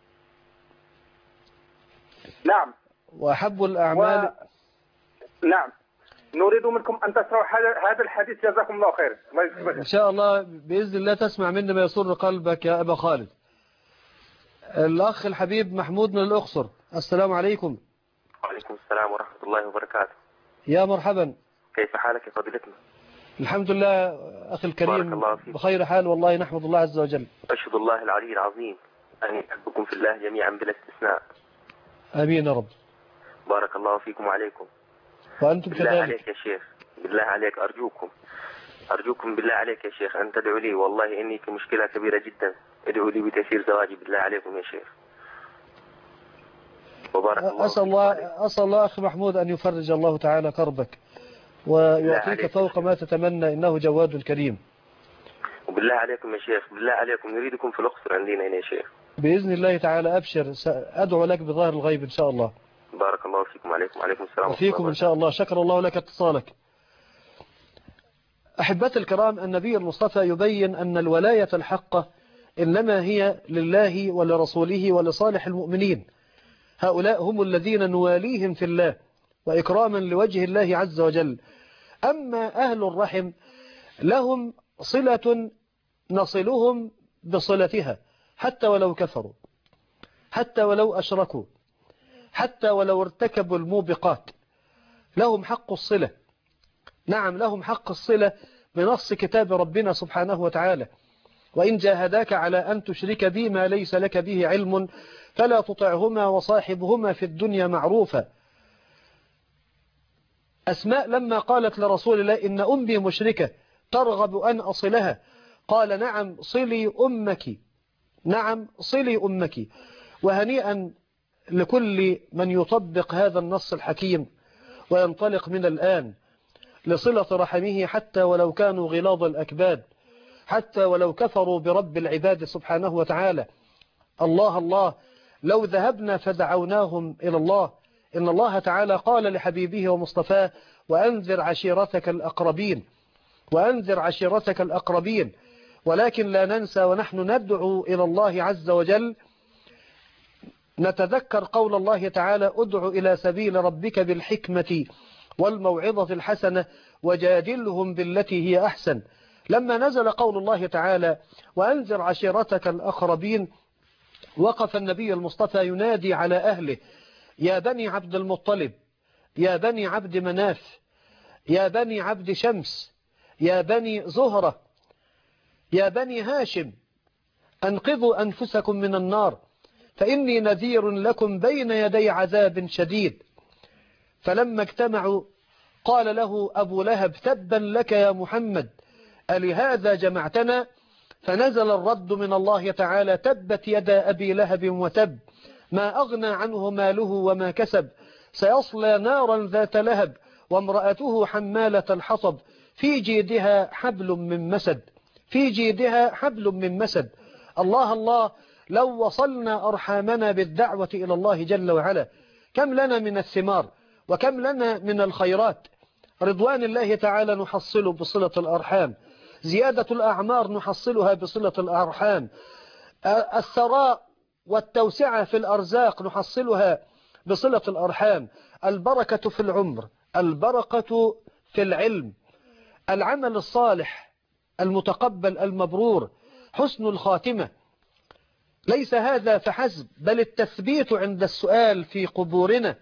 نعم. وأحب الأعمال و... نعم، نريد منكم أن تسمعوا هذا الحديث جزاكم الله خير. إن شاء الله بإذن الله تسمع مني ما يسر قلبك يا أبا خالد. الأخ الحبيب محمود من الأقصر. السلام عليكم. وعليكم السلام ورحمة الله وبركاته. يا مرحبا. كيف حالك يا فضيلتنا؟ الحمد لله أخي الكريم بخير حال والله، نحمد الله عز وجل. أشهد الله العلي العظيم أن يحبكم في الله جميعا بلا استثناء. آمين يا رب. بارك الله فيكم وعليكم. وأنتم بالله كذلك. عليك يا شيخ، بالله عليك أرجوكم أرجوكم بالله عليك يا شيخ أن تدعوا لي، والله إني في مشكلة كبيرة جدا، ادعوا لي بتيسير زواجي بالله عليكم يا شيخ. وبارك الله أسأل الله أسأل الله أخي محمود أن يفرج الله تعالى كربك ويعطيك فوق ما تتمنى، إنه جواد كريم. وبالله عليكم يا شيخ، بالله عليكم نريدكم في الأقصر عندنا هنا يا شيخ. بإذن الله تعالى أبشر، أدعو لك بظاهر الغيب إن شاء الله. بارك الله فيكم. وعليكم وعليكم السلام. وفيكم إن شاء الله. شكر الله لك اتصالك. أحبتي الكرام، النبي المصطفى يبين أن الولاية الحقة إنما هي لله ولرسوله ولصالح المؤمنين. هؤلاء هم الذين نواليهم في الله وإكراما لوجه الله عز وجل. أما أهل الرحم لهم صلة نصلهم بصلتها حتى ولو كفروا، حتى ولو أشركوا، حتى ولو ارتكبوا الموبقات، لهم حق الصلة. نعم، لهم حق الصلة بنص كتاب ربنا سبحانه وتعالى: وإن جاهداك على أن تشرك بي ما ليس لك به علم فلا تطعهما وصاحبهما في الدنيا معروفا. أسماء لما قالت لرسول الله: إن أمي مشركة ترغب أن أصلها، قال: نعم صلي أمك، نعم صلي أمك. وهنيئا لكل من يطبق هذا النص الحكيم وينطلق من الآن لصلة رحمه حتى ولو كانوا غلاظ الأكباد، حتى ولو كفروا برب العباد سبحانه وتعالى. الله الله لو ذهبنا فدعوناهم إلى الله. إن الله تعالى قال لحبيبه ومصطفاه: وأنذر عشيرتك الأقربين، وأنذر عشيرتك الأقربين. ولكن لا ننسى ونحن ندعو إلى الله عز وجل نتذكر قول الله تعالى: ادع إلى سبيل ربك بالحكمة والموعظة الحسنة وجادلهم بالتي هي أحسن. لما نزل قول الله تعالى: وأنذر عشيرتك الأقربين، وقف النبي المصطفى ينادي على أهله: يا بني عبد المطلب، يا بني عبد مناف، يا بني عبد شمس، يا بني زهرة، يا بني هاشم، أنقذوا أنفسكم من النار فإني نذير لكم بين يدي عذاب شديد. فلما اجتمعوا قال له أبو لهب: تبا لك يا محمد، ألهذا جمعتنا؟ فنزل الرد من الله تعالى: تبت يدا أبي لهب وتب ما أغنى عنه ماله وما كسب سيصلى نارا ذات لهب وامرأته حمالة الحطب في جيدها حبل من مسد في جيدها حبل من مسد. الله الله، لو وصلنا أرحامنا بالدعوة إلى الله جل وعلا كم لنا من الثمار وكم لنا من الخيرات. رضوان الله تعالى نحصل بصلة الأرحام، زيادة الأعمار نحصلها بصلة الأرحام، الثراء والتوسعة في الأرزاق نحصلها بصلة الأرحام، البركة في العمر، البركة في العلم، العمل الصالح المتقبل المبرور، حسن الخاتمة. ليس هذا فحسب، بل التثبيت عند السؤال في قبورنا،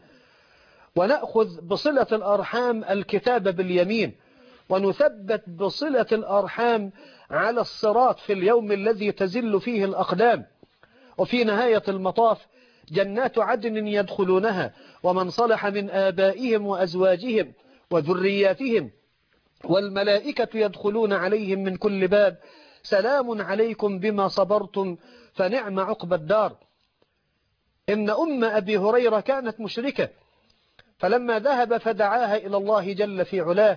ونأخذ بصلة الأرحام الكتاب باليمين، ونثبت بصلة الأرحام على الصراط في اليوم الذي تزل فيه الأقدام. وفي نهاية المطاف جنات عدن يدخلونها ومن صلح من آبائهم وأزواجهم وذرياتهم والملائكة يدخلون عليهم من كل باب سلام عليكم بما صبرتم فنعم عقبى الدار. إن أم أبي هريرة كانت مشركة، فلما ذهب فدعاها إلى الله جل في علاه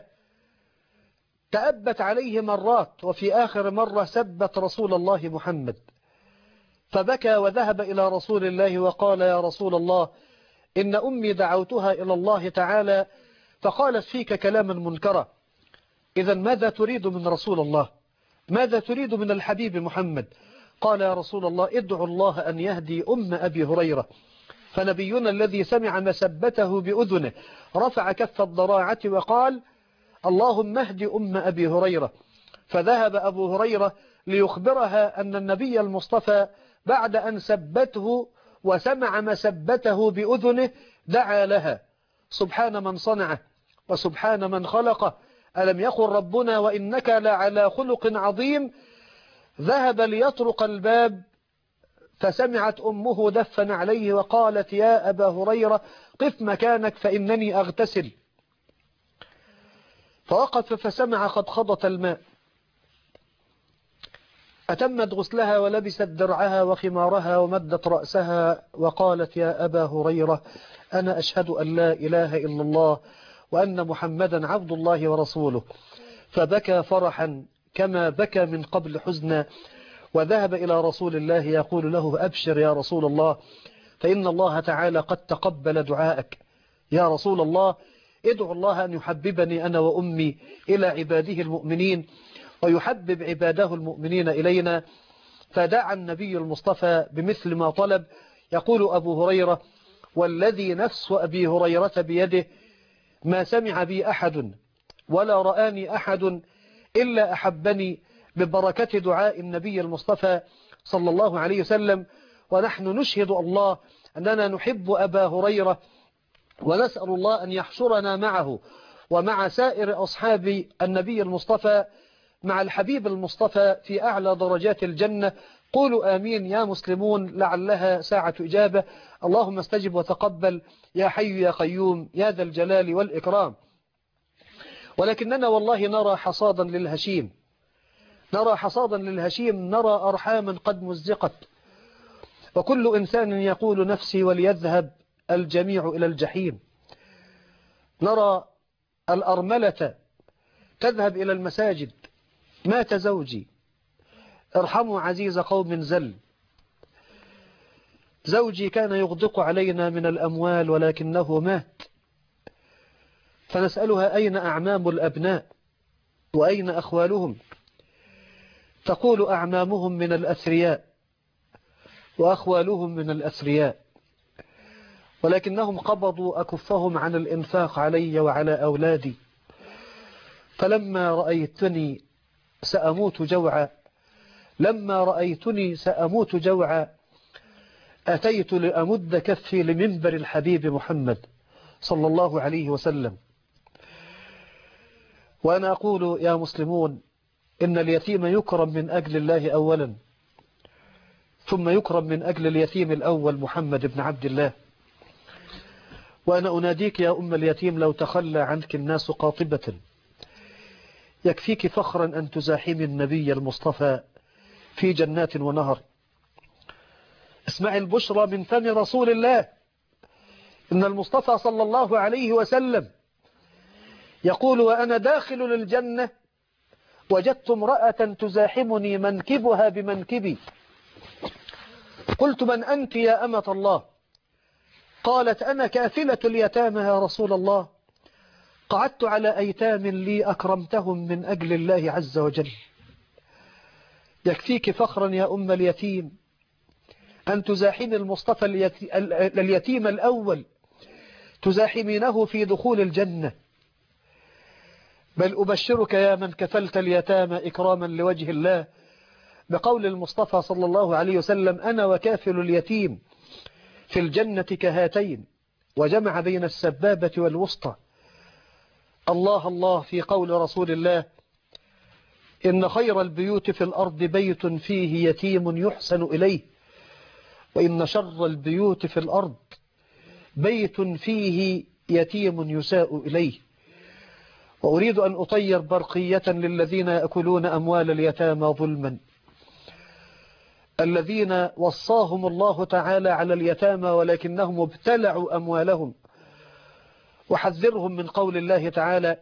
تأبت عليه مرات، وفي آخر مرة سبت رسول الله محمد، فبكى وذهب إلى رسول الله وقال: يا رسول الله، إن أمي دعوتها إلى الله تعالى فقالت فيك كلاما منكرا. إذا ماذا تريد من رسول الله؟ ماذا تريد من الحبيب محمد؟ قال: يا رسول الله، ادعو الله أن يهدي أم أبي هريرة. فنبينا الذي سمع مسبته بأذنه رفع كف الضراعة وقال: اللهم اهد أم أبي هريرة. فذهب أبو هريرة ليخبرها أن النبي المصطفى بعد أن سبته وسمع مسبته بأذنه دعا لها: سبحان من صنعه وسبحان من خلقه، ألم يقل ربنا وإنك لعلى خلق عظيم. ذهب ليطرق الباب فسمعت أمه دفا عليه وقالت: يا أبا هريرة قف مكانك فإنني أغتسل. فوقف فسمع خضخضة الماء، أتمت غسلها ولبست درعها وخمارها ومدت رأسها وقالت: يا أبا هريرة أنا أشهد أن لا إله إلا الله وأن محمدا عبد الله ورسوله. فبكى فرحا كما بكى من قبل حزنا، وذهب إلى رسول الله يقول له: أبشر يا رسول الله، فإن الله تعالى قد تقبل دعاءك. يا رسول الله، ادعو الله أن يحببني أنا وأمي إلى عباده المؤمنين ويحبب عباده المؤمنين إلينا. فدعا النبي المصطفى بمثل ما طلب. يقول أبو هريرة: والذي نفس أبي هريرة بيده ما سمع بي أحد ولا رآني أحد إلا أحبني ببركة دعاء النبي المصطفى صلى الله عليه وسلم. ونحن نشهد الله أننا نحب أبا هريرة، ونسأل الله أن يحشرنا معه ومع سائر أصحاب النبي المصطفى مع الحبيب المصطفى في أعلى درجات الجنة. قولوا آمين يا مسلمون، لعلها ساعة إجابة. اللهم استجب وتقبل يا حي يا قيوم يا ذا الجلال والإكرام. ولكننا والله نرى حصادا للهشيم، نرى حصادا للهشيم، نرى أرحاما قد مزقت، وكل إنسان يقول نفسي وليذهب الجميع إلى الجحيم. نرى الأرملة تذهب إلى المساجد: مات زوجي، ارحموا عزيز قوم زل، زوجي كان يغدق علينا من الأموال ولكنه مات. فنسألها: أين أعمام الأبناء وأين أخوالهم؟ تقول: أعمامهم من الأثرياء وأخوالهم من الأثرياء، ولكنهم قبضوا أكفهم عن الإنفاق علي وعلى أولادي. فلما رأيتني سأموت جوعا لما رأيتني سأموت جوعا أتيت لأمد كفي لمنبر الحبيب محمد صلى الله عليه وسلم. وأنا أقول يا مسلمون: إن اليتيم يكرم من أجل الله أولا، ثم يكرم من أجل اليتيم الأول محمد بن عبد الله. وأنا أناديك يا أم اليتيم: لو تخلى عنك الناس قاطبة يكفيك فخرا أن تزاحمي النبي المصطفى في جنات ونهر. اسمع البشرى من فم رسول الله، إن المصطفى صلى الله عليه وسلم يقول: وأنا داخل للجنة وجدت امرأة تزاحمني منكبها بمنكبي، قلت: من أنت يا أمة الله؟ قالت: أنا كافلة اليتامى يا رسول الله، قعدت على أيتام لي أكرمتهم من أجل الله عز وجل. يكفيك فخرا يا أم اليتيم أن تزاحم المصطفى اليتيم الأول، تزاحمينه في دخول الجنة. بل أبشرك يا من كفلت اليتامى إكراما لوجه الله بقول المصطفى صلى الله عليه وسلم: أنا وكافل اليتيم في الجنة كهاتين، وجمع بين السبابة والوسطى. الله الله في قول رسول الله: إن خير البيوت في الأرض بيت فيه يتيم يحسن إليه، وإن شر البيوت في الأرض بيت فيه يتيم يساء إليه. وأريد أن أطير برقية للذين يأكلون أموال اليتامى ظلما، الذين وصاهم الله تعالى على اليتامى ولكنهم ابتلعوا أموالهم. وحذرهم من قول الله تعالى: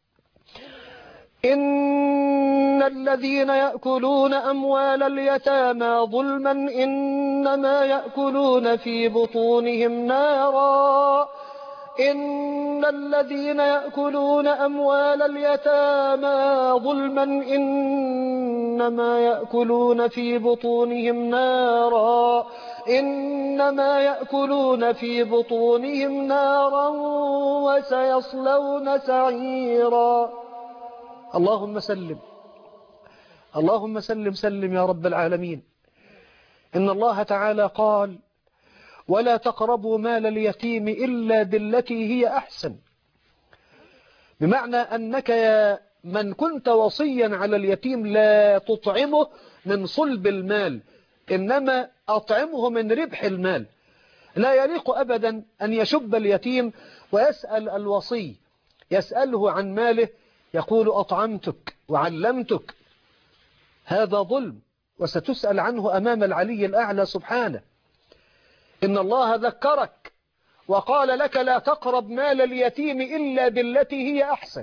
إن الذين يأكلون أموال اليتامى ظلما إنما يأكلون في بطونهم نارا إن الذين يأكلون أموال اليتامى ظلما إنما يأكلون في بطونهم نارا إنما يأكلون في بطونهم نارا وسيصلون سعيرا. اللهم سلم، اللهم سلم سلم يا رب العالمين. إن الله تعالى قال: ولا تقربوا مال اليتيم إلا بالتي هي أحسن، بمعنى أنك يا من كنت وصيا على اليتيم لا تطعمه من صلب المال، إنما أطعمه من ربح المال. لا يليق أبدا أن يشب اليتيم ويسأل الوصي، يسأله عن ماله يقول: أطعمتك وعلمتك. هذا ظلم، وستسأل عنه أمام العلي الأعلى سبحانه. إن الله ذكرك وقال لك: لا تقرب مال اليتيم إلا بالتي هي أحسن.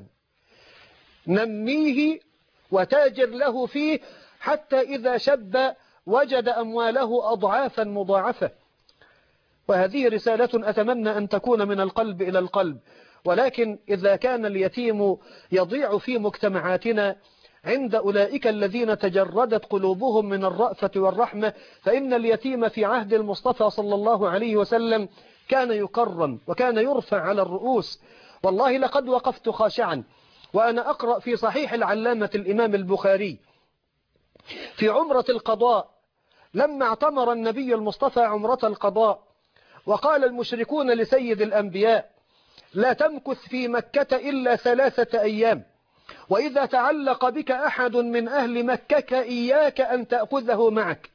نميه وتاجر له فيه حتى إذا شب وجد أمواله أضعافا مضاعفة. وهذه رسالة أتمنى أن تكون من القلب إلى القلب. ولكن إذا كان اليتيم يضيع في مجتمعاتنا عند أولئك الذين تجردت قلوبهم من الرأفة والرحمة، فإن اليتيم في عهد المصطفى صلى الله عليه وسلم كان يكرم وكان يرفع على الرؤوس. والله لقد وقفت خاشعا وأنا أقرأ في صحيح العلامة الإمام البخاري في عمرة القضاء، لما اعتمر النبي المصطفى عمرة القضاء وقال المشركون لسيد الأنبياء: لا تمكث في مكة إلا ثلاثة أيام، وإذا تعلق بك أحد من أهل مكة إياك أن تأخذه معك،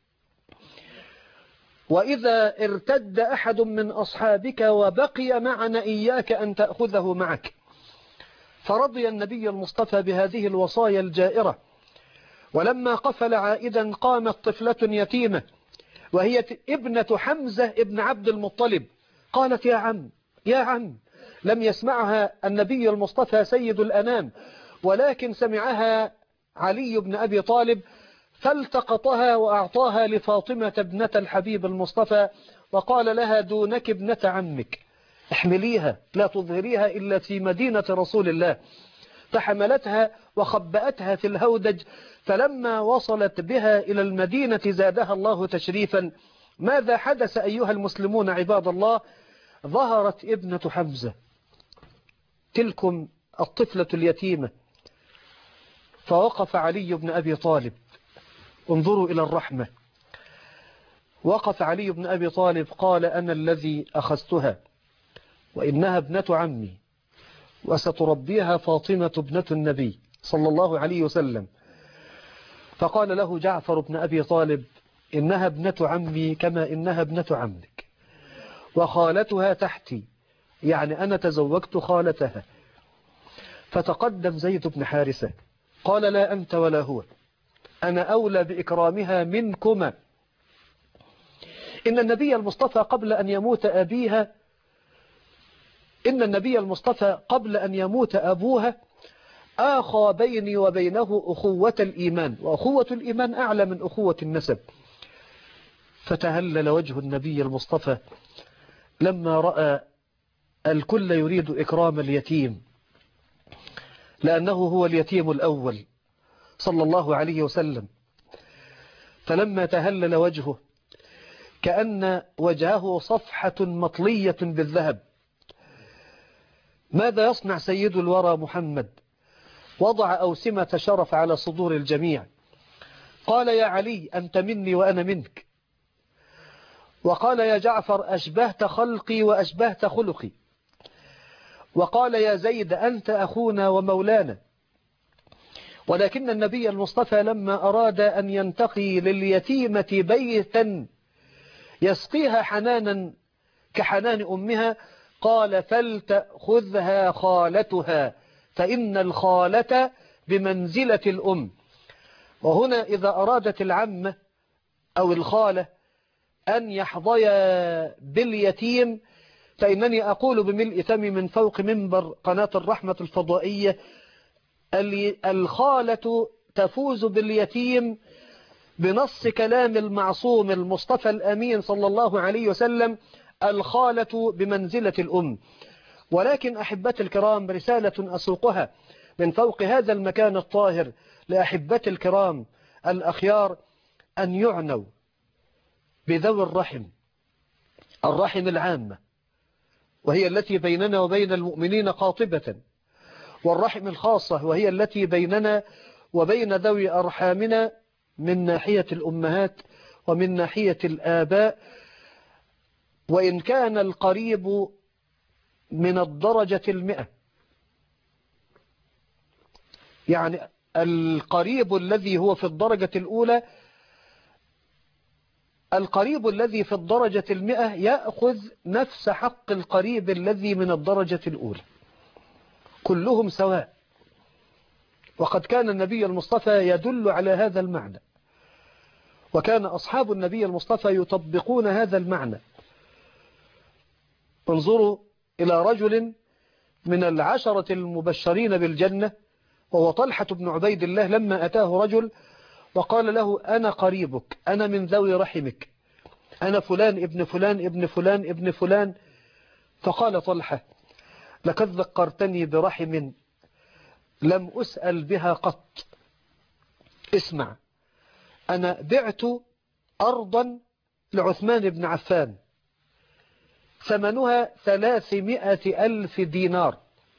وإذا ارتد أحد من أصحابك وبقي معنا إياك أن تأخذه معك. فرضي النبي المصطفى بهذه الوصايا الجائرة. ولما قفل عائدا قامت طفلة يتيمة وهي ابنة حمزة ابن عبد المطلب، قالت: يا عم يا عم. لم يسمعها النبي المصطفى سيد الأنام، ولكن سمعها علي بن أبي طالب، فالتقطها وأعطاها لفاطمة ابنة الحبيب المصطفى وقال لها: دونك ابنة عمك، احمليها لا تظهريها إلا في مدينة رسول الله. فحملتها وخبأتها في الهودج، فلما وصلت بها إلى المدينة زادها الله تشريفا. ماذا حدث أيها المسلمون عباد الله؟ ظهرت ابنة حمزة، تلكم الطفلة اليتيمة، فوقف علي بن أبي طالب. انظروا إلى الرحمة. وقف علي بن أبي طالب قال: أنا الذي أخذتها، وإنها ابنة عمي، وستربيها فاطمة ابنة النبي صلى الله عليه وسلم. فقال له جعفر بن أبي طالب: إنها ابنة عمي كما إنها ابنة عمك، وخالتها تحتي، يعني أنا تزوجت خالتها. فتقدم زيد بن حارثة قال: لا أنت ولا هو، أنا أولى بإكرامها منكما. إن النبي المصطفى قبل أن يموت أبيها إن النبي المصطفى قبل أن يموت أبوها آخى بيني وبينه أخوة الإيمان، وأخوة الإيمان أعلى من أخوة النسب. فتهلل وجه النبي المصطفى لما رأى الكل يريد إكرام اليتيم، لأنه هو اليتيم الأول صلى الله عليه وسلم. فلما تهلل وجهه كأن وجهه صفحة مطلية بالذهب. ماذا يصنع سيد الورى محمد؟ وضع أوسمة شرف على صدور الجميع. قال يا علي أنت مني وأنا منك. وقال يا جعفر أشبهت خلقي وأشبهت خلقي. وقال يا زيد أنت أخونا ومولانا. ولكن النبي المصطفى لما أراد أن ينتقي لليتيمة بيتا يسقيها حنانا كحنان أمها قال فلتأخذها خالتها فإن الخالة بمنزلة الأم. وهنا إذا أرادت العمة أو الخالة أن يحظيا باليتيم فإنني أقول بملء فمي من فوق منبر قناة الرحمة الفضائية الخالة تفوز باليتيم بنص كلام المعصوم المصطفى الأمين صلى الله عليه وسلم الخالة بمنزلة الأم. ولكن أحبتي الكرام رسالة أسوقها من فوق هذا المكان الطاهر لأحبتي الكرام الأخيار أن يعنوا بذوي الرحم، الرحم العامة وهي التي بيننا وبين المؤمنين قاطبة، والرحم الخاصة وهي التي بيننا وبين ذوي أرحامنا من ناحية الأمهات ومن ناحية الآباء. وإن كان القريب من الدرجة المئة، يعني القريب الذي هو في الدرجة الأولى القريب الذي في الدرجة المئة يأخذ نفس حق القريب الذي من الدرجة الأولى، كلهم سواء. وقد كان النبي المصطفى يدل على هذا المعنى، وكان أصحاب النبي المصطفى يطبقون هذا المعنى. انظروا إلى رجل من العشرة المبشرين بالجنة وهو طلحة بن عبيد الله لما أتاه رجل وقال له أنا قريبك، أنا من ذوي رحمك، أنا فلان ابن فلان ابن فلان ابن فلان. فقال طلحة لقد ذكرتني برحم لم أسأل بها قط. اسمع، أنا بعت أرضا لعثمان بن عفان ثمنها ثلاثمائة ألف دينار،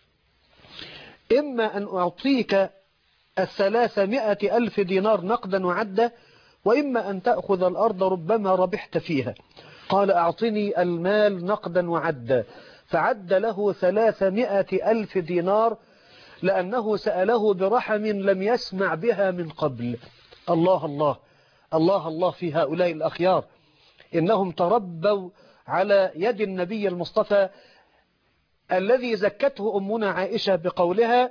إما أن أعطيك الثلاثمائة ألف دينار نقدا وعدا، وإما أن تأخذ الأرض ربما ربحت فيها. قال أعطني المال نقدا وعدا، فعد له ثلاثمائة ألف دينار لأنه سأله برحم لم يسمع بها من قبل. الله الله الله الله في هؤلاء الأخيار، إنهم تربوا على يد النبي المصطفى الذي زكته أمنا عائشة بقولها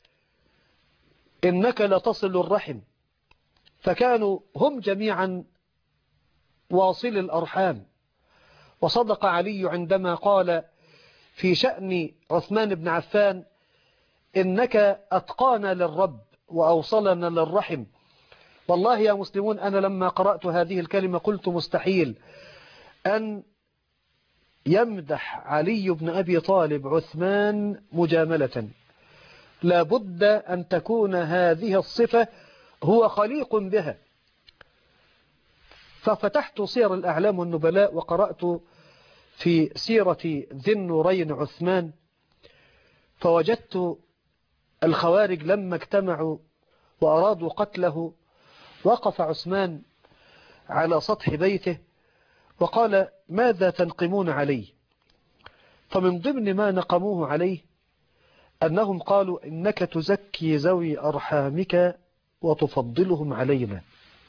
إنك لتصل الرحم. فكانوا هم جميعا واصل الأرحام. وصدق علي عندما قال في شأن عثمان بن عفان إنك أتقانا للرب وأوصلنا للرحم. والله يا مسلمون أنا لما قرأت هذه الكلمة قلت مستحيل أن يمدح علي بن أبي طالب عثمان مجاملة، لابد أن تكون هذه الصفة هو خليق بها. ففتحت سير الأعلام والنبلاء وقرأت في سيرة ذي النورين عثمان، فوجدت الخوارج لما اجتمعوا وأرادوا قتله وقف عثمان على سطح بيته وقال ماذا تنقمون عليه؟ فمن ضمن ما نقموه عليه أنهم قالوا إنك تزكي ذوي أرحامك وتفضلهم علينا.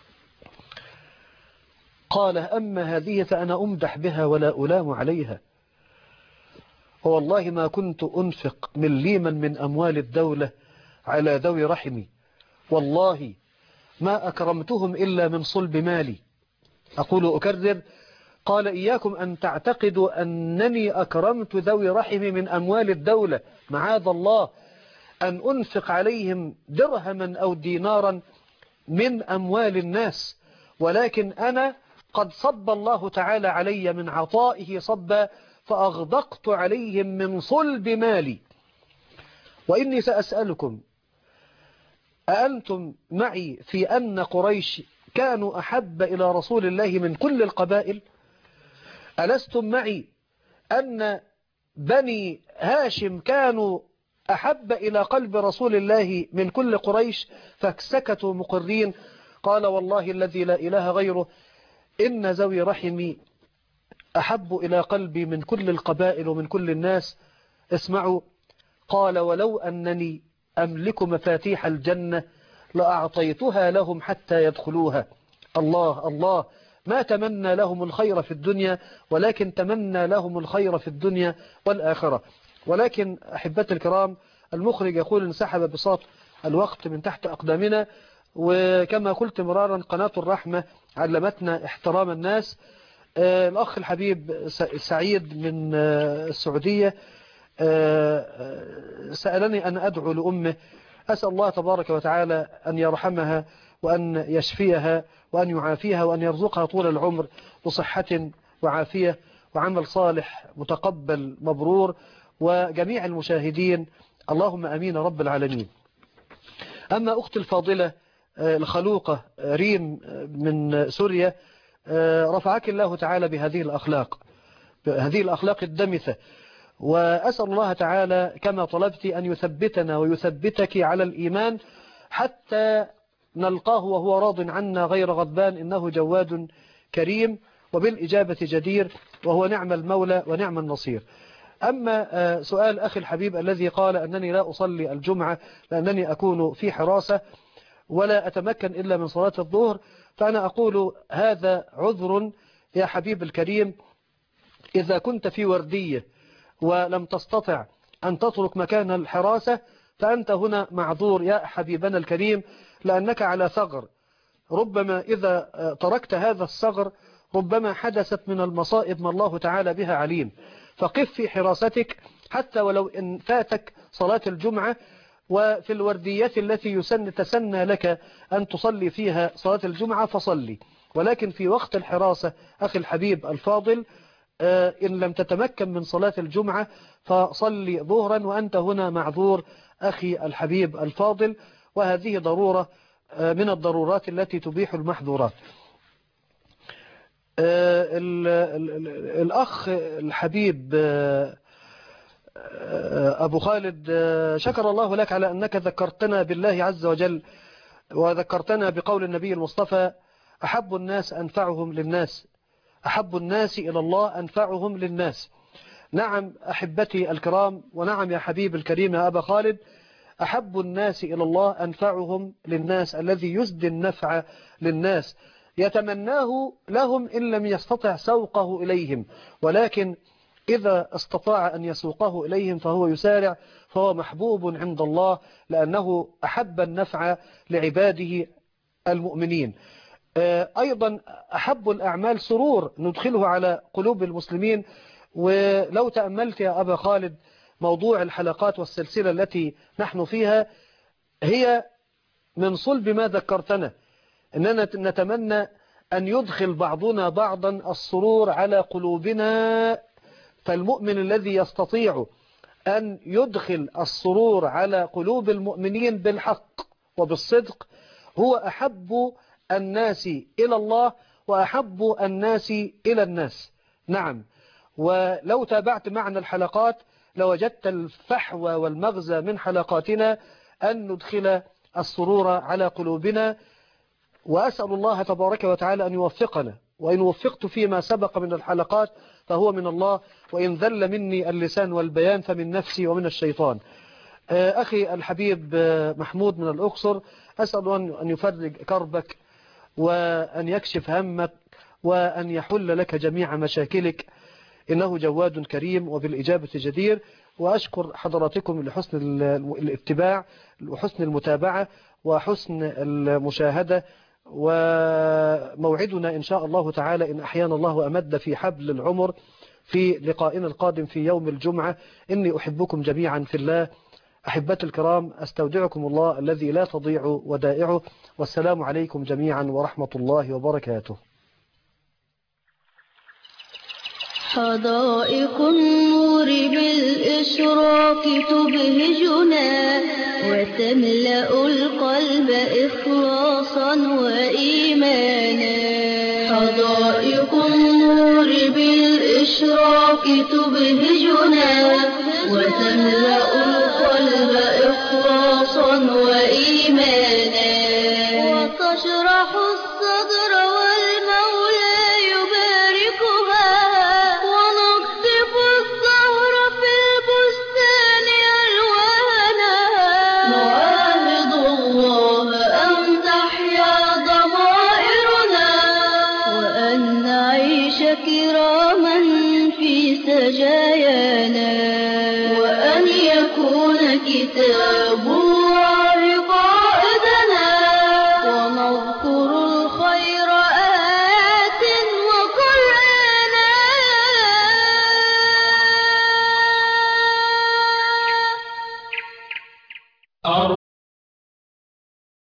قال أما هذه فأنا أمدح بها ولا ألام عليها، والله ما كنت أنفق مليما من أموال الدولة على ذوي رحمي، والله ما أكرمتهم إلا من صلب مالي. أقول أكرر، قال إياكم أن تعتقدوا أنني أكرمت ذوي رحمي من أموال الدولة، معاذ الله أن أنفق عليهم درهما أو دينارا من أموال الناس، ولكن أنا قد صب الله تعالى علي من عطائه صبا فأغدقت عليهم من صلب مالي. وإني سأسألكم، أأنتم معي في أن قريش كانوا أحب إلى رسول الله من كل القبائل؟ ألستم معي أن بني هاشم كانوا أحب إلى قلب رسول الله من كل قريش؟ فسكتوا مقرين. قال والله الذي لا إله غيره إن ذوي رحمي أحب إلى قلبي من كل القبائل ومن كل الناس. اسمعوا، قال ولو أنني أملك مفاتيح الجنة لأعطيتها لهم حتى يدخلوها. الله الله، ما تمنى لهم الخير في الدنيا، ولكن تمنى لهم الخير في الدنيا والآخرة. ولكن أحبتي الكرام، المخرج يقول انسحب بساط الوقت من تحت أقدامنا، وكما قلت مرارا قناة الرحمة علمتنا احترام الناس. آه الأخ الحبيب سعيد من آه السعودية آه سألني أن أدعو لأمه. أسأل الله تبارك وتعالى أن يرحمها وأن يشفيها وأن يعافيها وأن يرزقها طول العمر وصحة وعافية وعمل صالح متقبل مبرور، وجميع المشاهدين اللهم أمين رب العالمين. أما أختي الفاضلة الخلوقة ريم من سوريا، رفعك الله تعالى بهذه الأخلاق هذه الأخلاق الدمثة، وأسأل الله تعالى كما طلبت أن يثبتنا ويثبتك على الإيمان حتى نلقاه وهو راض عنا غير غضبان، إنه جواد كريم وبالإجابة جدير، وهو نعم المولى ونعم النصير. أما سؤال أخي الحبيب الذي قال أنني لا أصلي الجمعة لأنني أكون في حراسة ولا أتمكن إلا من صلاة الظهر، فأنا أقول هذا عذر يا حبيب الكريم. إذا كنت في وردية ولم تستطع أن تترك مكان الحراسة فأنت هنا معذور يا حبيبنا الكريم، لأنك على ثغر. ربما إذا تركت هذا الثغر ربما حدثت من المصائب ما الله تعالى بها عليم، فقف في حراستك حتى ولو إن فاتك صلاة الجمعة. وفي الورديات التي يسن تسنى لك أن تصلي فيها صلاة الجمعة فصلي، ولكن في وقت الحراسة أخي الحبيب الفاضل إن لم تتمكن من صلاة الجمعة فصلي ظهرا، وأنت هنا معذور أخي الحبيب الفاضل، وهذه ضرورة من الضرورات التي تبيح المحظورات. الأخ الحبيب أبو خالد، شكر الله لك على أنك ذكرتنا بالله عز وجل، وذكرتنا بقول النبي المصطفى أحب الناس أنفعهم للناس، أحب الناس إلى الله أنفعهم للناس. نعم أحبتي الكرام، ونعم يا حبيب الكريم يا أبا خالد، أحب الناس إلى الله أنفعهم للناس، الذي يسدي النفع للناس يتمناه لهم إن لم يستطع سوقه إليهم، ولكن إذا استطاع أن يسوقه إليهم فهو يسارع، فهو محبوب عند الله لأنه أحب النفع لعباده المؤمنين. أيضا أحب الأعمال سرور ندخله على قلوب المسلمين. ولو تأملت يا أبا خالد موضوع الحلقات والسلسلة التي نحن فيها هي من صلب ما ذكرتنا، أننا نتمنى أن يدخل بعضنا بعضا السرور على قلوبنا. فالمؤمن الذي يستطيع أن يدخل السرور على قلوب المؤمنين بالحق وبالصدق هو أحب الناس إلى الله وأحب الناس إلى الناس. نعم، ولو تابعت معنا الحلقات لوجدت الفحوى والمغزى من حلقاتنا أن ندخل السرور على قلوبنا. وأسأل الله تبارك وتعالى أن يوفقنا، وإن وفقت فيما سبق من الحلقات فهو من الله، وإن ذل مني اللسان والبيان فمن نفسي ومن الشيطان. أخي الحبيب محمود من الأقصر، أسأل أن يفرج كربك وأن يكشف همك وأن يحل لك جميع مشاكلك، إنه جواد كريم وبالإجابة جدير. وأشكر حضراتكم لحسن الاتباع وحسن المتابعة وحسن المشاهدة. وموعدنا إن شاء الله تعالى إن أحيانا الله وأمد في حبل العمر في لقائنا القادم في يوم الجمعة. إني أحبكم جميعا في الله. أحبتي الكرام، أستودعكم الله الذي لا تضيع ودائعه، والسلام عليكم جميعا ورحمة الله وبركاته. حدائق النور بالإشراق تبهجنا وتملأ القلب إخلاصا وإيمانا. حدائق النور بالإشراق تبهجنا وتملأ القلب إخلاصا وإيمانا. وتشرح الصدر والمولى يباركها ونقطف الزهر في البستان ألوانا. نعاهد الله أن تحيا ضمائرنا وأن نعيش كراما في سجايانا وأن يكون كتاب الله قائدنا ونذكر الخير آيات وقرآنا.